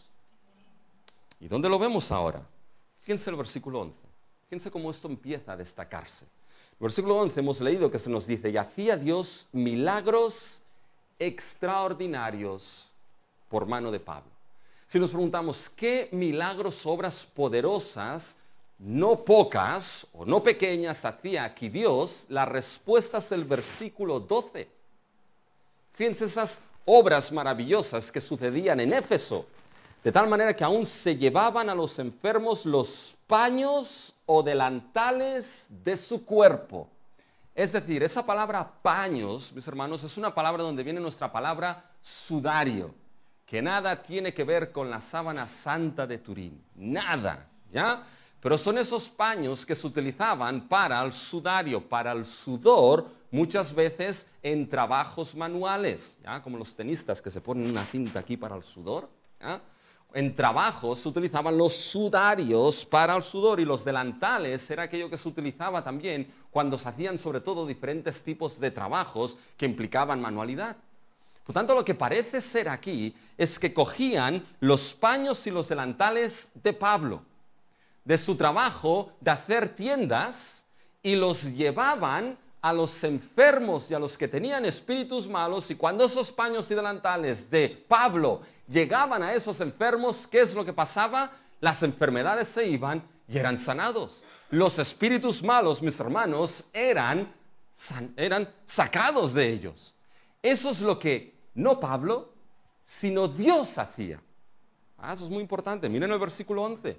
¿Y dónde lo vemos ahora? Fíjense el versículo 11. Fíjense cómo esto empieza a destacarse. En el versículo 11 hemos leído que se nos dice, y hacía Dios milagros extraordinarios por mano de Pablo. Si nos preguntamos, ¿qué milagros, obras poderosas, no pocas o no pequeñas, hacía aquí Dios? La respuesta es el versículo 12. Fíjense esas obras maravillosas que sucedían en Éfeso, de tal manera que aún se llevaban a los enfermos los paños o delantales de su cuerpo. Es decir, esa palabra paños, mis hermanos, es una palabra donde viene nuestra palabra sudario, que nada tiene que ver con la sábana santa de Turín, nada, ¿ya? Pero son esos paños que se utilizaban para el sudario, para el sudor, muchas veces en trabajos manuales, ¿ya? Como los tenistas que se ponen una cinta aquí para el sudor, ¿ya? En trabajos se utilizaban los sudarios para el sudor, y los delantales era aquello que se utilizaba también cuando se hacían sobre todo diferentes tipos de trabajos que implicaban manualidad. Por tanto, lo que parece ser aquí es que cogían los paños y los delantales de Pablo, de su trabajo de hacer tiendas, y los llevaban a los enfermos y a los que tenían espíritus malos, y cuando esos paños y delantales de Pablo llegaban a esos enfermos, ¿qué es lo que pasaba? Las enfermedades se iban y eran sanados. Los espíritus malos, mis hermanos, eran sacados de ellos. Eso es lo que no Pablo, sino Dios hacía. Eso es muy importante. Miren el versículo 11.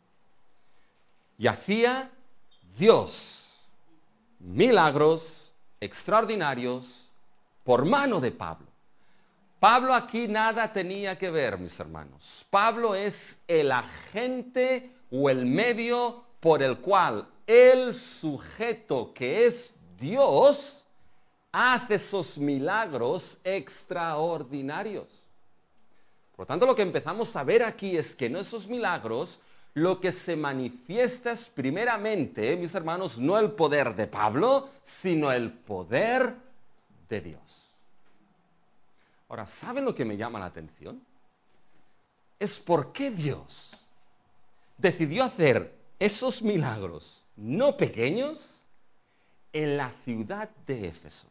Y hacía Dios milagros extraordinarios por mano de Pablo. Pablo aquí nada tenía que ver, mis hermanos. Pablo es el agente o el medio por el cual el sujeto que es Dios hace esos milagros extraordinarios. Por lo tanto, lo que empezamos a ver aquí es que en esos milagros lo que se manifiesta es primeramente, mis hermanos, no el poder de Pablo, sino el poder de Dios. Ahora, ¿saben lo que me llama la atención? Es por qué Dios decidió hacer esos milagros no pequeños en la ciudad de Éfeso.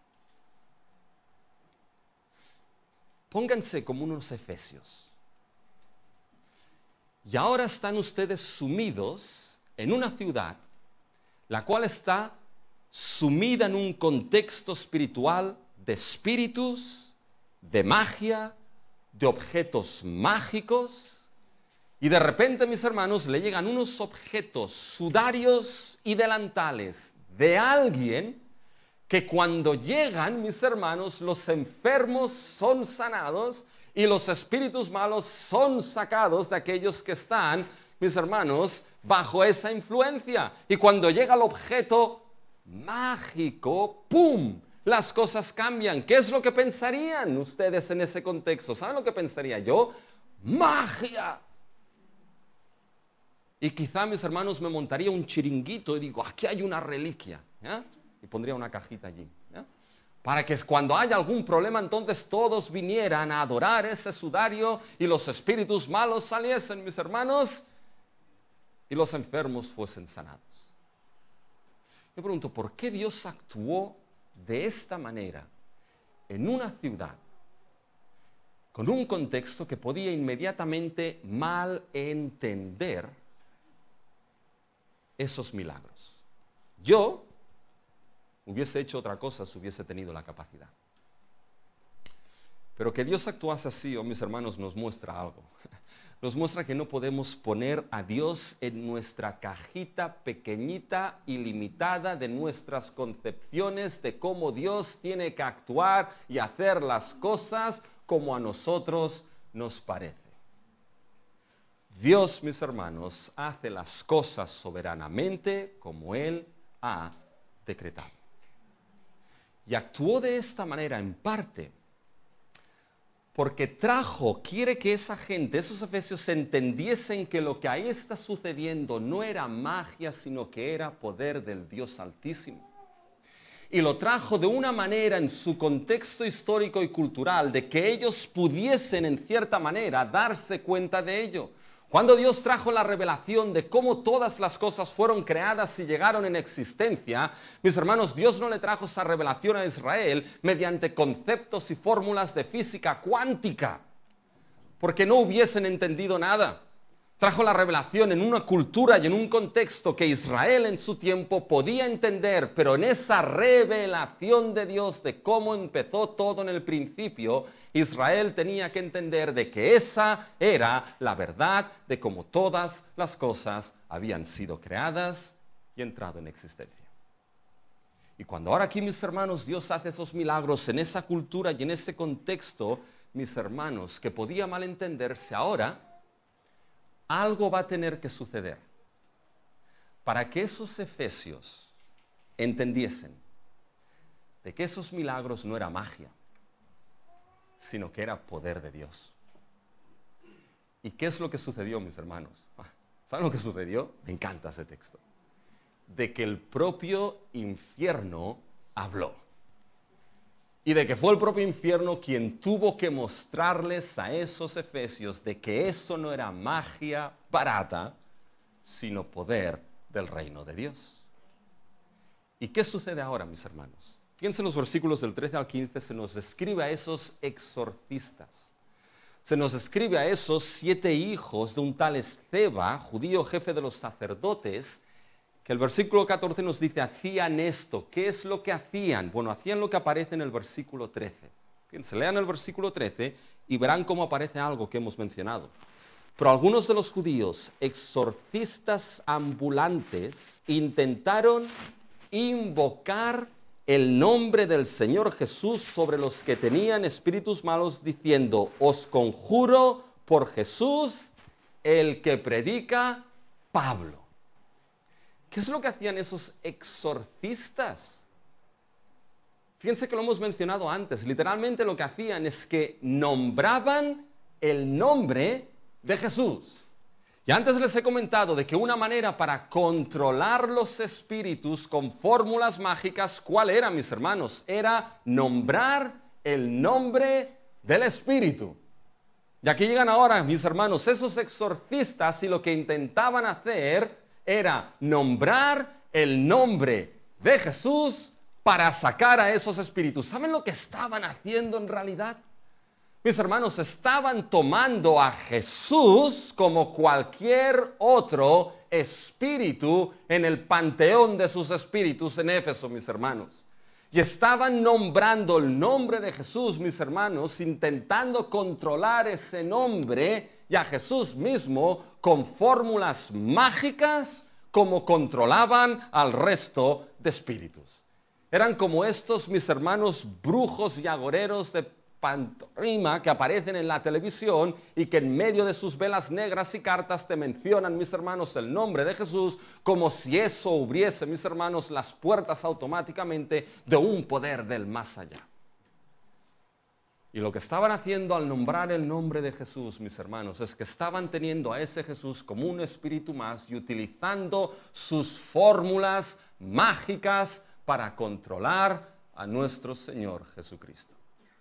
Pónganse como unos efesios. Y ahora están ustedes sumidos en una ciudad, la cual está sumida en un contexto espiritual de espíritus, de magia, de objetos mágicos, y de repente, mis hermanos, le llegan unos objetos sudarios y delantales de alguien que cuando llegan, mis hermanos, los enfermos son sanados y los espíritus malos son sacados de aquellos que están, mis hermanos, bajo esa influencia. Y cuando llega el objeto mágico, ¡pum!, las cosas cambian. ¿Qué es lo que pensarían ustedes en ese contexto? ¿Saben lo que pensaría yo? ¡Magia! Y quizá, mis hermanos, me montaría un chiringuito y digo, aquí hay una reliquia, ¿ya? Y pondría una cajita allí, ¿ya? Para que cuando haya algún problema, entonces todos vinieran a adorar ese sudario y los espíritus malos saliesen, mis hermanos, y los enfermos fuesen sanados. Yo pregunto, ¿por qué Dios actuó de esta manera en una ciudad con un contexto que podía inmediatamente mal entender esos milagros? Yo hubiese hecho otra cosa si hubiese tenido la capacidad. Pero que Dios actuase así, mis hermanos, nos muestra algo. Nos muestra que no podemos poner a Dios en nuestra cajita pequeñita y limitada de nuestras concepciones de cómo Dios tiene que actuar y hacer las cosas como a nosotros nos parece. Dios, mis hermanos, hace las cosas soberanamente como Él ha decretado. Y actuó de esta manera en parte porque quiere que esa gente, esos efesios, entendiesen que lo que ahí está sucediendo no era magia, sino que era poder del Dios Altísimo. Y lo trajo de una manera en su contexto histórico y cultural, de que ellos pudiesen en cierta manera darse cuenta de ello. Cuando Dios trajo la revelación de cómo todas las cosas fueron creadas y llegaron en existencia, mis hermanos, Dios no le trajo esa revelación a Israel mediante conceptos y fórmulas de física cuántica. porque no hubiesen entendido nada. Trajo la revelación en una cultura y en un contexto que Israel en su tiempo podía entender, pero en esa revelación de Dios de cómo empezó todo en el principio, Israel tenía que entender de que esa era la verdad de cómo todas las cosas habían sido creadas y entrado en existencia. Y cuando ahora aquí, mis hermanos, Dios hace esos milagros en esa cultura y en ese contexto, mis hermanos, que podía malentenderse ahora, algo va a tener que suceder para que esos efesios entendiesen de que esos milagros no era magia, sino que era poder de Dios. ¿Y qué es lo que sucedió, mis hermanos? ¿Saben lo que sucedió? Me encanta ese texto. De que el propio infierno habló. Y de que fue el propio infierno quien tuvo que mostrarles a esos efesios de que eso no era magia barata, sino poder del reino de Dios. ¿Y qué sucede ahora, mis hermanos? Fíjense en los versículos del 13 al 15, se nos describe a esos exorcistas. Se nos describe a esos 7 hijos de un tal Esceva, judío jefe de los sacerdotes, que el versículo 14 nos dice, hacían esto. ¿Qué es lo que hacían? Bueno, hacían lo que aparece en el versículo 13. Fíjense, lean el versículo 13 y verán cómo aparece algo que hemos mencionado. Pero algunos de los judíos, exorcistas ambulantes, intentaron invocar el nombre del Señor Jesús sobre los que tenían espíritus malos, diciendo, os conjuro por Jesús, el que predica Pablo. ¿Qué es lo que hacían esos exorcistas? Fíjense que lo hemos mencionado antes. Literalmente lo que hacían es que nombraban el nombre de Jesús. Y antes les he comentado de que una manera para controlar los espíritus con fórmulas mágicas, ¿cuál era, mis hermanos? Era nombrar el nombre del espíritu. Y aquí llegan ahora, mis hermanos, esos exorcistas y lo que intentaban hacer era nombrar el nombre de Jesús para sacar a esos espíritus. ¿Saben lo que estaban haciendo en realidad? Mis hermanos, estaban tomando a Jesús como cualquier otro espíritu en el panteón de sus espíritus en Éfeso, mis hermanos. Y estaban nombrando el nombre de Jesús, mis hermanos, intentando controlar ese nombre y a Jesús mismo con fórmulas mágicas como controlaban al resto de espíritus. Eran como estos, mis hermanos, brujos y agoreros de pantomima que aparecen en la televisión y que en medio de sus velas negras y cartas te mencionan, mis hermanos, el nombre de Jesús como si eso abriese, mis hermanos, las puertas automáticamente de un poder del más allá. Y lo que estaban haciendo al nombrar el nombre de Jesús, mis hermanos, es que estaban teniendo a ese Jesús como un espíritu más y utilizando sus fórmulas mágicas para controlar a nuestro Señor Jesucristo.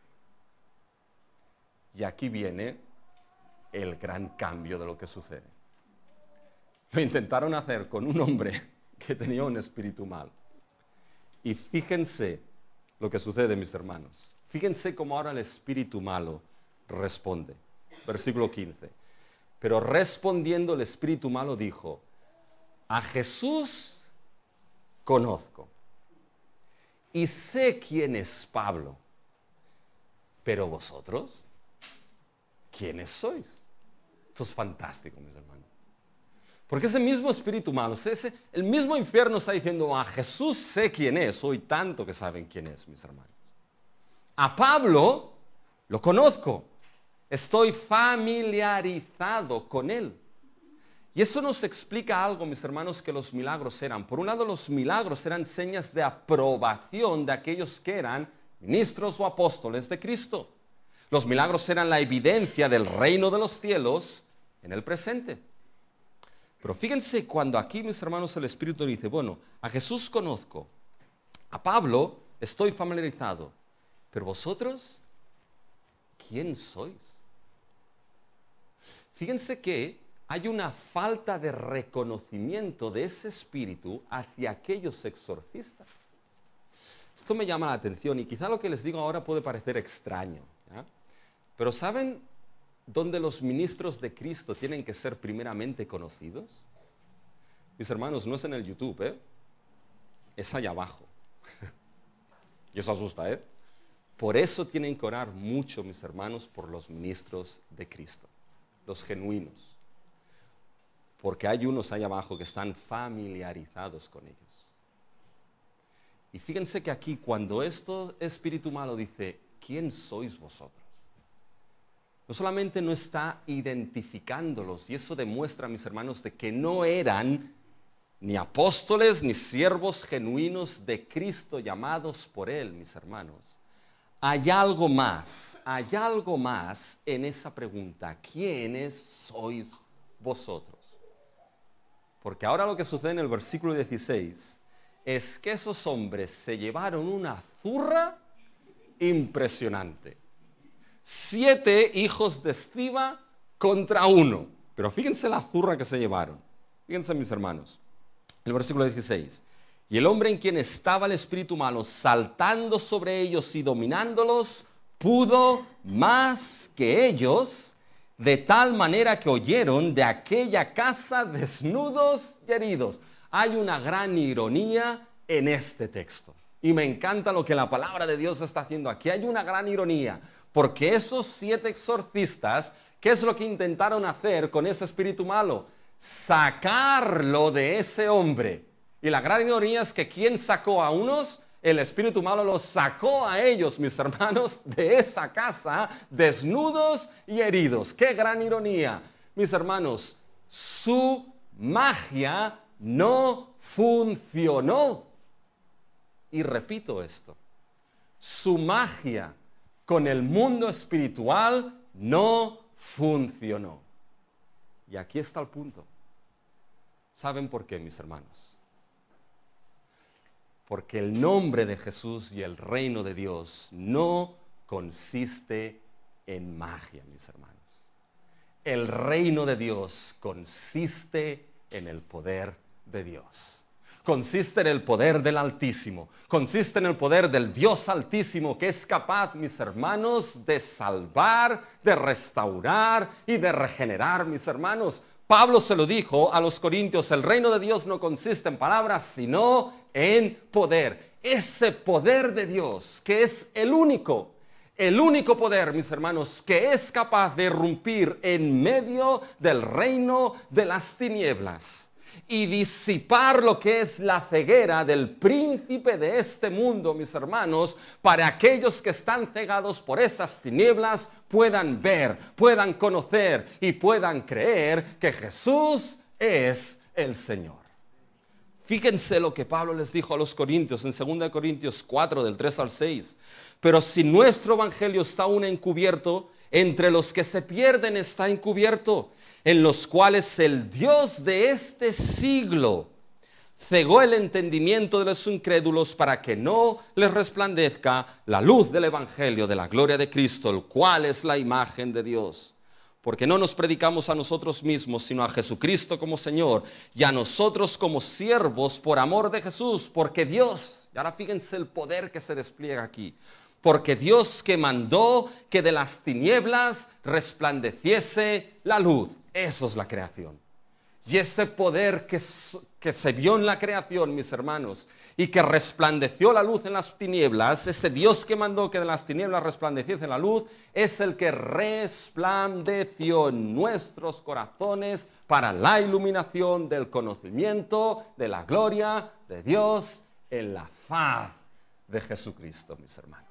Y aquí viene el gran cambio de lo que sucede. Lo intentaron hacer con un hombre que tenía un espíritu mal. Y fíjense lo que sucede, mis hermanos. Fíjense cómo ahora el espíritu malo responde. Versículo 15. Pero respondiendo el espíritu malo dijo, a Jesús conozco y sé quién es Pablo, pero vosotros, ¿quiénes sois? Esto es fantástico, mis hermanos. Porque ese mismo espíritu malo, el mismo infierno está diciendo, a Jesús sé quién es, hoy tanto que saben quién es, mis hermanos. A Pablo lo conozco, estoy familiarizado con él. Y eso nos explica algo, mis hermanos, que los milagros eran. Por un lado, los milagros eran señas de aprobación de aquellos que eran ministros o apóstoles de Cristo. Los milagros eran la evidencia del reino de los cielos en el presente. Pero fíjense cuando aquí, mis hermanos, el Espíritu dice, bueno, a Jesús conozco, a Pablo estoy familiarizado, pero vosotros, ¿quién sois? Fíjense que hay una falta de reconocimiento de ese Espíritu hacia aquellos exorcistas. Esto me llama la atención y quizá lo que les digo ahora puede parecer extraño, ¿ya? Pero ¿saben donde los ministros de Cristo tienen que ser primeramente conocidos? Mis hermanos, no es en el YouTube, es allá abajo. Y eso asusta, Por eso tienen que orar mucho, mis hermanos, por los ministros de Cristo, los genuinos. Porque hay unos allá abajo que están familiarizados con ellos. Y fíjense que aquí, cuando este espíritu malo dice, ¿quién sois vosotros? No solamente no está identificándolos, y eso demuestra, mis hermanos, de que no eran ni apóstoles ni siervos genuinos de Cristo llamados por Él, mis hermanos. Hay algo más en esa pregunta. ¿Quiénes sois vosotros? Porque ahora lo que sucede en el versículo 16 es que esos hombres se llevaron una zurra impresionante. 7 hijos de Esciba contra 1. Pero fíjense la zurra que se llevaron. Fíjense, mis hermanos. El versículo 16. Y el hombre en quien estaba el espíritu malo, saltando sobre ellos y dominándolos, pudo más que ellos, de tal manera que oyeron de aquella casa desnudos y heridos. Hay una gran ironía en este texto. Y me encanta lo que la palabra de Dios está haciendo aquí. Hay una gran ironía, porque esos 7 exorcistas, ¿qué es lo que intentaron hacer con ese espíritu malo? Sacarlo de ese hombre. Y la gran ironía es que ¿quién sacó a unos? El espíritu malo los sacó a ellos, mis hermanos, de esa casa, desnudos y heridos. ¡Qué gran ironía! Mis hermanos, su magia no funcionó. Y repito esto, su magia con el mundo espiritual no funcionó. Y aquí está el punto. ¿Saben por qué, mis hermanos? Porque el nombre de Jesús y el reino de Dios no consiste en magia, mis hermanos. El reino de Dios consiste en el poder de Dios. Consiste en el poder del Altísimo. Consiste en el poder del Dios Altísimo, que es capaz, mis hermanos, de salvar, de restaurar y de regenerar, mis hermanos. Pablo se lo dijo a los corintios, el reino de Dios no consiste en palabras, sino en poder. Ese poder de Dios, que es el único poder, mis hermanos, que es capaz de irrumpir en medio del reino de las tinieblas y disipar lo que es la ceguera del príncipe de este mundo, mis hermanos, para aquellos que están cegados por esas tinieblas puedan ver, puedan conocer y puedan creer que Jesús es el Señor. Fíjense lo que Pablo les dijo a los corintios en 2 Corintios 4, del 3 al 6. Pero si nuestro evangelio está aún encubierto, entre los que se pierden está encubierto, en los cuales el Dios de este siglo cegó el entendimiento de los incrédulos para que no les resplandezca la luz del evangelio de la gloria de Cristo, el cual es la imagen de Dios. Porque no nos predicamos a nosotros mismos, sino a Jesucristo como Señor, y a nosotros como siervos por amor de Jesús, porque Dios, y ahora fíjense el poder que se despliega aquí, porque Dios que mandó que de las tinieblas resplandeciese la luz. Eso es la creación. Y ese poder que se vio en la creación, mis hermanos, y que resplandeció la luz en las tinieblas, ese Dios que mandó que de las tinieblas resplandeciese la luz, es el que resplandeció en nuestros corazones para la iluminación del conocimiento de la gloria de Dios en la faz de Jesucristo, mis hermanos.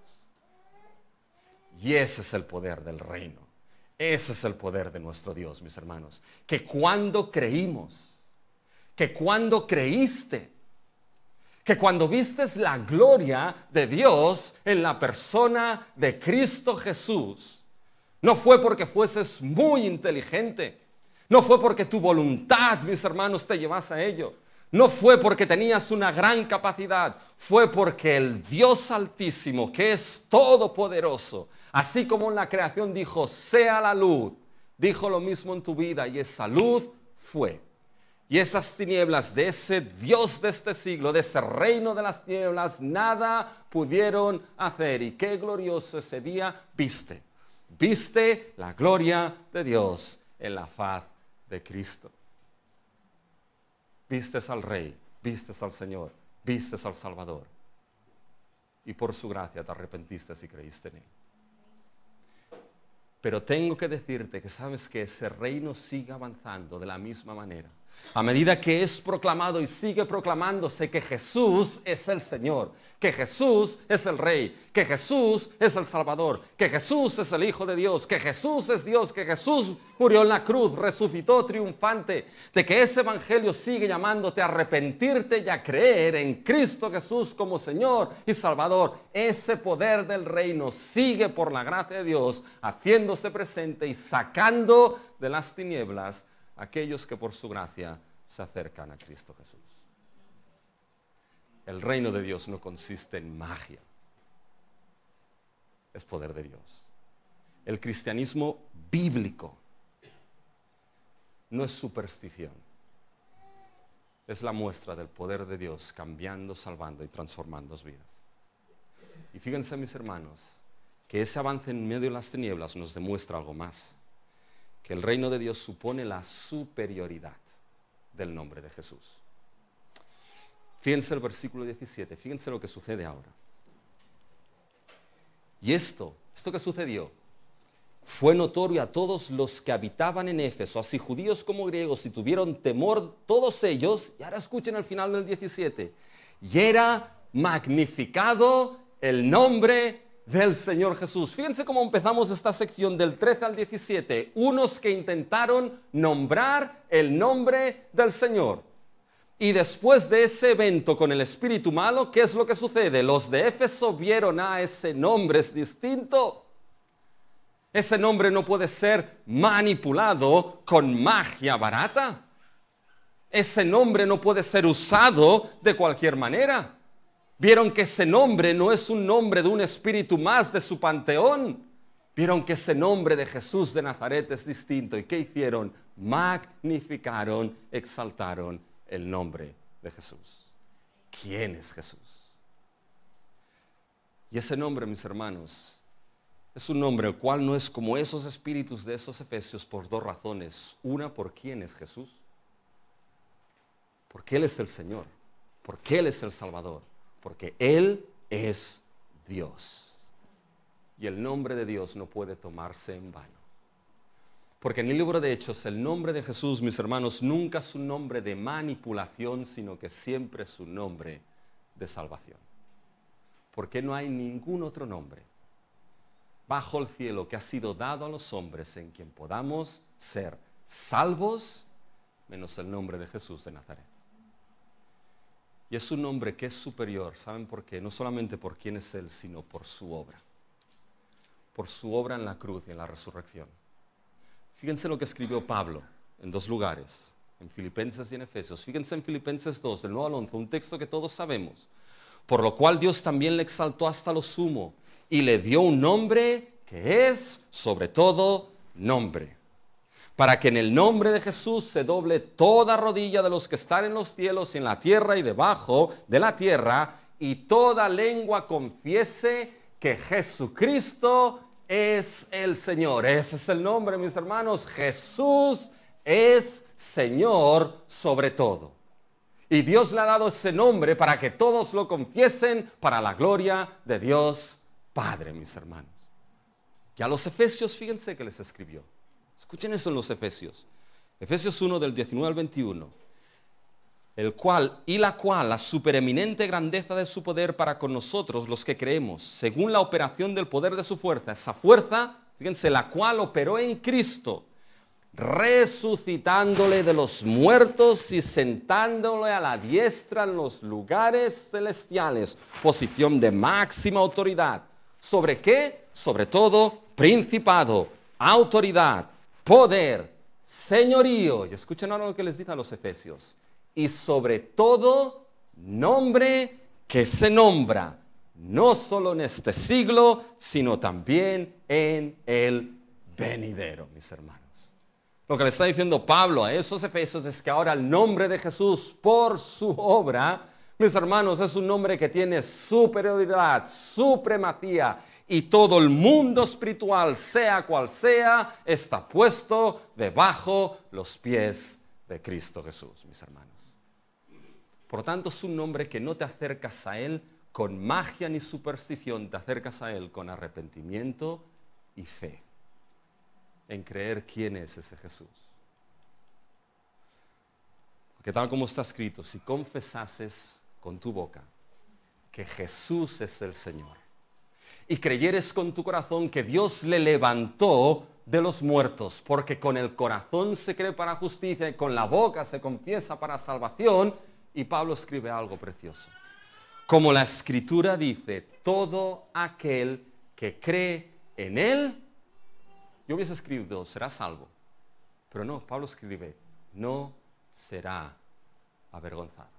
Y ese es el poder del reino. Ese es el poder de nuestro Dios, mis hermanos. Que cuando creímos, que cuando creíste, que cuando vistes la gloria de Dios en la persona de Cristo Jesús, no fue porque fueses muy inteligente, no fue porque tu voluntad, mis hermanos, te llevase a ello, no fue porque tenías una gran capacidad, fue porque el Dios Altísimo, que es todopoderoso, así como en la creación dijo, sea la luz, dijo lo mismo en tu vida y esa luz fue. Y esas tinieblas de ese Dios de este siglo, de ese reino de las tinieblas, nada pudieron hacer. Y qué glorioso ese día viste. Viste la gloria de Dios en la faz de Cristo. Vistes al Rey, vistes al Señor, vistes al Salvador. Y por su gracia te arrepentiste y creíste en Él. Pero tengo que decirte que sabes que ese reino sigue avanzando de la misma manera. A medida que es proclamado y sigue proclamándose que Jesús es el Señor, que Jesús es el Rey, que Jesús es el Salvador, que Jesús es el Hijo de Dios, que Jesús es Dios, que Jesús murió en la cruz, resucitó triunfante, de que ese evangelio sigue llamándote a arrepentirte y a creer en Cristo Jesús como Señor y Salvador. Ese poder del reino sigue por la gracia de Dios haciéndose presente y sacando de las tinieblas aquellos que por su gracia se acercan a Cristo Jesús. El reino de Dios no consiste en magia, es poder de Dios. El cristianismo bíblico no es superstición, es la muestra del poder de Dios cambiando, salvando y transformando vidas. Y fíjense, mis hermanos, que ese avance en medio de las tinieblas nos demuestra algo más. Que el reino de Dios supone la superioridad del nombre de Jesús. Fíjense el versículo 17, fíjense lo que sucede ahora. Y esto que sucedió, fue notorio a todos los que habitaban en Éfeso, así judíos como griegos, y tuvieron temor todos ellos, y ahora escuchen el final del 17, y era magnificado el nombre del Señor Jesús. Fíjense cómo empezamos esta sección del 13 al 17. Unos que intentaron nombrar el nombre del Señor. Y después de ese evento con el espíritu malo, ¿qué es lo que sucede? Los de Éfeso vieron, ese nombre es distinto. Ese nombre no puede ser manipulado con magia barata. Ese nombre no puede ser usado de cualquier manera. Vieron que ese nombre no es un nombre de un espíritu más de su panteón. Vieron que ese nombre de Jesús de Nazaret es distinto. ¿Y qué hicieron? Magnificaron, exaltaron el nombre de Jesús. ¿Quién es Jesús? Y ese nombre, mis hermanos, es un nombre el cual no es como esos espíritus de esos efesios por dos razones. Una, por quién es Jesús. Porque Él es el Señor. Porque Él es el Salvador. Porque Él es Dios. Y el nombre de Dios no puede tomarse en vano. Porque en el libro de Hechos, el nombre de Jesús, mis hermanos, nunca es un nombre de manipulación, sino que siempre es un nombre de salvación. Porque no hay ningún otro nombre bajo el cielo que ha sido dado a los hombres en quien podamos ser salvos, menos el nombre de Jesús de Nazaret. Y es un nombre que es superior, ¿saben por qué? No solamente por quién es Él, sino por su obra. Por su obra en la cruz y en la resurrección. Fíjense lo que escribió Pablo en dos lugares, en Filipenses y en Efesios. Fíjense en Filipenses 2, del 9 al 11, un texto que todos sabemos. Por lo cual Dios también le exaltó hasta lo sumo y le dio un nombre que es sobre todo nombre. Para que en el nombre de Jesús se doble toda rodilla de los que están en los cielos y en la tierra y debajo de la tierra, y toda lengua confiese que Jesucristo es el Señor. Ese es el nombre, mis hermanos. Jesús es Señor sobre todo. Y Dios le ha dado ese nombre para que todos lo confiesen para la gloria de Dios Padre, mis hermanos. Y a los efesios, fíjense que les escribió. Escuchen eso en los Efesios. Efesios 1 del 19 al 21. La supereminente grandeza de su poder para con nosotros los que creemos, según la operación del poder de su fuerza. Esa fuerza, fíjense, la cual operó en Cristo, resucitándole de los muertos y sentándole a la diestra en los lugares celestiales. Posición de máxima autoridad. ¿Sobre qué? Sobre todo principado, autoridad, poder, señorío. Y escuchen ahora lo que les dice a los efesios. Y sobre todo nombre que se nombra, no solo en este siglo, sino también en el venidero, mis hermanos. Lo que le está diciendo Pablo a esos efesios es que ahora el nombre de Jesús por su obra, mis hermanos, es un nombre que tiene superioridad, supremacía, y todo el mundo espiritual, sea cual sea, está puesto debajo los pies de Cristo Jesús, mis hermanos. Por tanto, es un nombre que no te acercas a Él con magia ni superstición, te acercas a Él con arrepentimiento y fe, en creer quién es ese Jesús. Porque tal como está escrito, si confesases con tu boca que Jesús es el Señor, y creyeres con tu corazón que Dios le levantó de los muertos, porque con el corazón se cree para justicia y con la boca se confiesa para salvación. Y Pablo escribe algo precioso. Como la Escritura dice, todo aquel que cree en Él, yo hubiese escrito, será salvo. Pero no, Pablo escribe, no será avergonzado.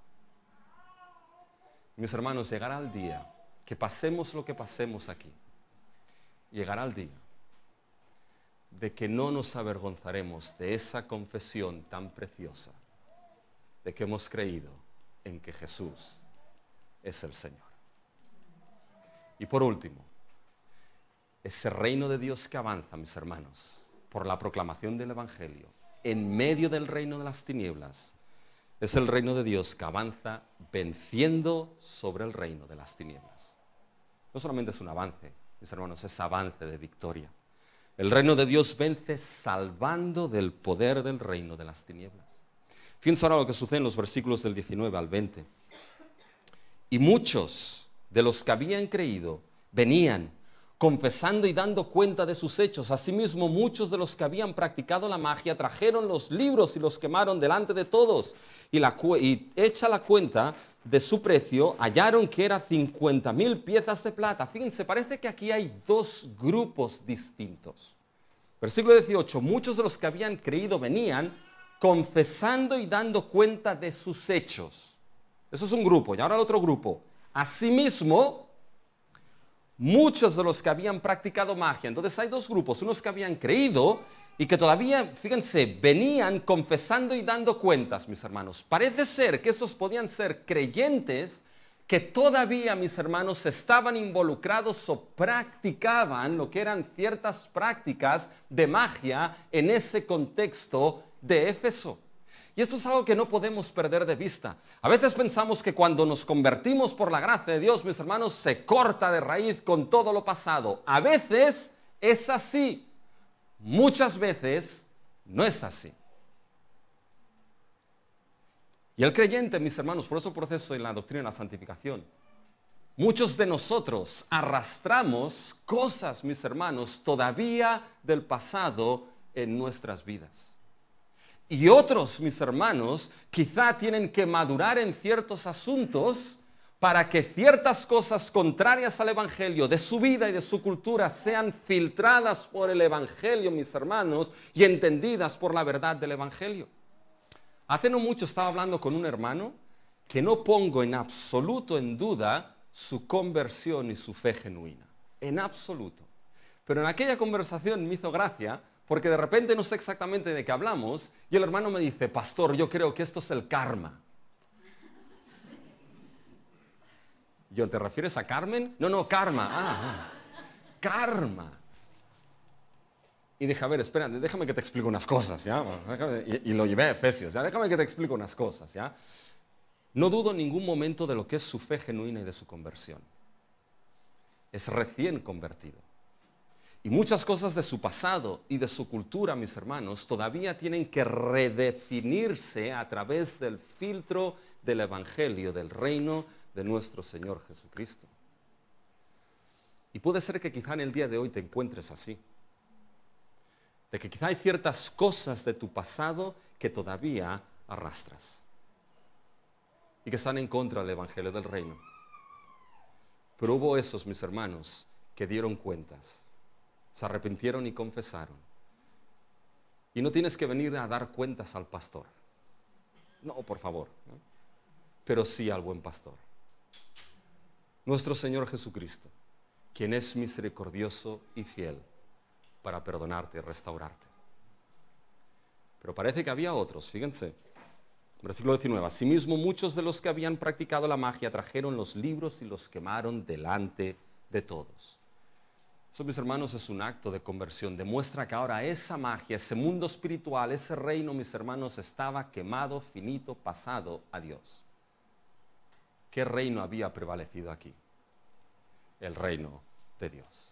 Mis hermanos, llegará el día que pasemos lo que pasemos aquí. Llegará el día de que no nos avergonzaremos de esa confesión tan preciosa, de que hemos creído en que Jesús es el Señor. Y por último, ese reino de Dios que avanza, mis hermanos, por la proclamación del Evangelio, en medio del reino de las tinieblas, es el reino de Dios que avanza venciendo sobre el reino de las tinieblas. No solamente es un avance, mis hermanos, es avance de victoria. El reino de Dios vence salvando del poder del reino de las tinieblas. Fíjense ahora lo que sucede en los versículos del 19 al 20. Y muchos de los que habían creído venían confesando y dando cuenta de sus hechos. Asimismo, muchos de los que habían practicado la magia trajeron los libros y los quemaron delante de todos. Y hecha la cuenta de su precio, hallaron que era 50,000 piezas de plata. Fíjense, parece que aquí hay dos grupos distintos. Versículo 18, muchos de los que habían creído venían confesando y dando cuenta de sus hechos. Eso es un grupo. Y ahora el otro grupo. Asimismo, muchos de los que habían practicado magia. Entonces hay dos grupos. Unos que habían creído y que todavía, fíjense, venían confesando y dando cuentas, mis hermanos. Parece ser que esos podían ser creyentes que todavía, mis hermanos, estaban involucrados o practicaban lo que eran ciertas prácticas de magia en ese contexto de Éfeso. Y esto es algo que no podemos perder de vista. A veces pensamos que cuando nos convertimos por la gracia de Dios, mis hermanos, se corta de raíz con todo lo pasado. A veces es así. Muchas veces no es así. Y el creyente, mis hermanos, por eso proceso en la doctrina de la santificación, muchos de nosotros arrastramos cosas, mis hermanos, todavía del pasado en nuestras vidas. Y otros, mis hermanos, quizá tienen que madurar en ciertos asuntos para que ciertas cosas contrarias al Evangelio de su vida y de su cultura sean filtradas por el Evangelio, mis hermanos, y entendidas por la verdad del Evangelio. Hace no mucho estaba hablando con un hermano que no pongo en absoluto en duda su conversión y su fe genuina. En absoluto. Pero en aquella conversación me hizo gracia porque de repente no sé exactamente de qué hablamos y el hermano me dice, pastor, yo creo que esto es el karma. Yo, ¿te refieres a Carmen? No, karma. Karma. Y dije, a ver, espera, déjame que te explique unas cosas, ¿ya? Y lo llevé a Efesios, ¿ya? Déjame que te explique unas cosas, ¿ya? No dudo en ningún momento de lo que es su fe genuina y de su conversión. Es recién convertido. Y muchas cosas de su pasado y de su cultura, mis hermanos, todavía tienen que redefinirse a través del filtro del Evangelio, del reino de nuestro Señor Jesucristo. Y puede ser que quizá en el día de hoy te encuentres así. De que quizá hay ciertas cosas de tu pasado que todavía arrastras y que están en contra del Evangelio del Reino. Pero hubo esos, mis hermanos, que dieron cuentas, se arrepintieron y confesaron. Y no tienes que venir a dar cuentas al pastor. No, por favor, ¿no? Pero sí al buen pastor. Nuestro Señor Jesucristo, quien es misericordioso y fiel para perdonarte y restaurarte. Pero parece que había otros, fíjense. Versículo 19. Asimismo, muchos de los que habían practicado la magia trajeron los libros y los quemaron delante de todos. Eso, mis hermanos, es un acto de conversión. Demuestra que ahora esa magia, ese mundo espiritual, ese reino, mis hermanos, estaba quemado, finito, pasado a Dios. ¿Qué reino había prevalecido aquí? El reino de Dios.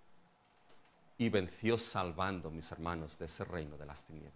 Y venció salvando, mis hermanos, de ese reino de las tinieblas.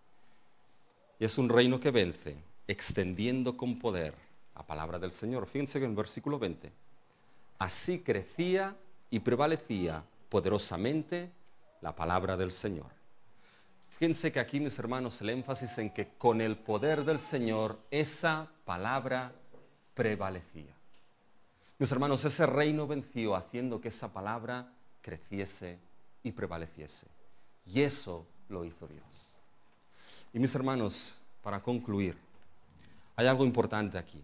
Y es un reino que vence, extendiendo con poder la palabra del Señor. Fíjense que en el versículo 20, así crecía y prevalecía poderosamente la palabra del Señor. Fíjense que aquí, mis hermanos, el énfasis en que con el poder del Señor esa palabra prevalecía. Mis hermanos, ese reino venció haciendo que esa palabra creciese y prevaleciese. Y eso lo hizo Dios. Y mis hermanos, para concluir, hay algo importante aquí.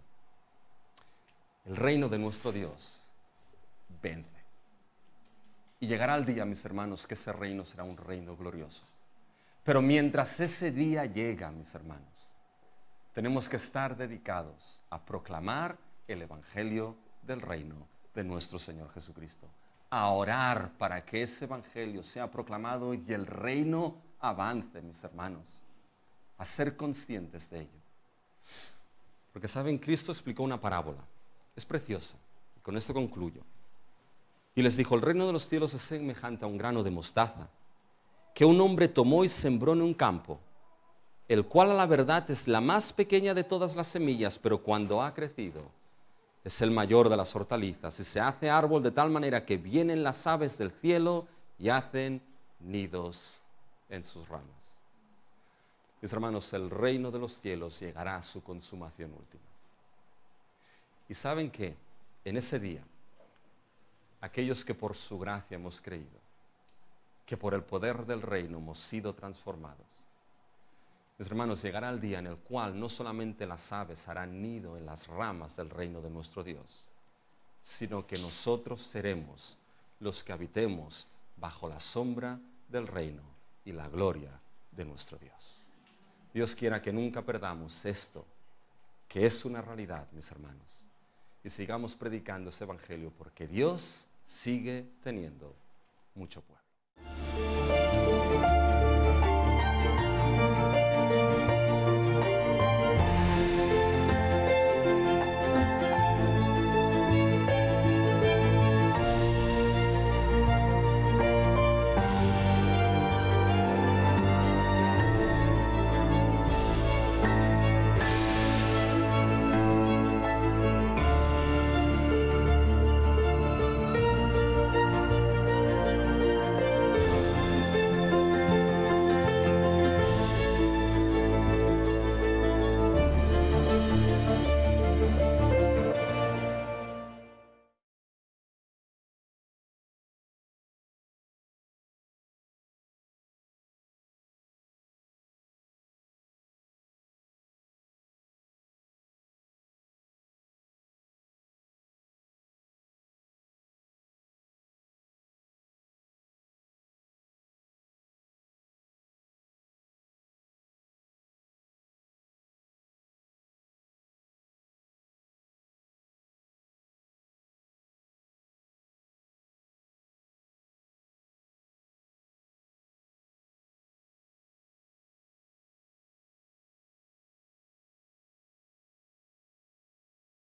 El reino de nuestro Dios vence. Y llegará el día, mis hermanos, que ese reino será un reino glorioso. Pero mientras ese día llega, mis hermanos, tenemos que estar dedicados a proclamar el evangelio del reino de nuestro Señor Jesucristo. A orar para que ese evangelio sea proclamado y el reino avance, mis hermanos. A ser conscientes de ello. Porque saben, Cristo explicó una parábola. Es preciosa. Y con esto concluyo. Y les dijo, el reino de los cielos es semejante a un grano de mostaza, que un hombre tomó y sembró en un campo, el cual a la verdad es la más pequeña de todas las semillas, pero cuando ha crecido es el mayor de las hortalizas y se hace árbol de tal manera que vienen las aves del cielo y hacen nidos en sus ramas. Mis hermanos, el reino de los cielos llegará a su consumación última. ¿Y saben qué? En ese día, aquellos que por su gracia hemos creído, que por el poder del reino hemos sido transformados, mis hermanos, llegará el día en el cual no solamente las aves harán nido en las ramas del reino de nuestro Dios, sino que nosotros seremos los que habitemos bajo la sombra del reino y la gloria de nuestro Dios. Dios quiera que nunca perdamos esto, que es una realidad, mis hermanos, y sigamos predicando ese evangelio porque Dios sigue teniendo mucho pueblo.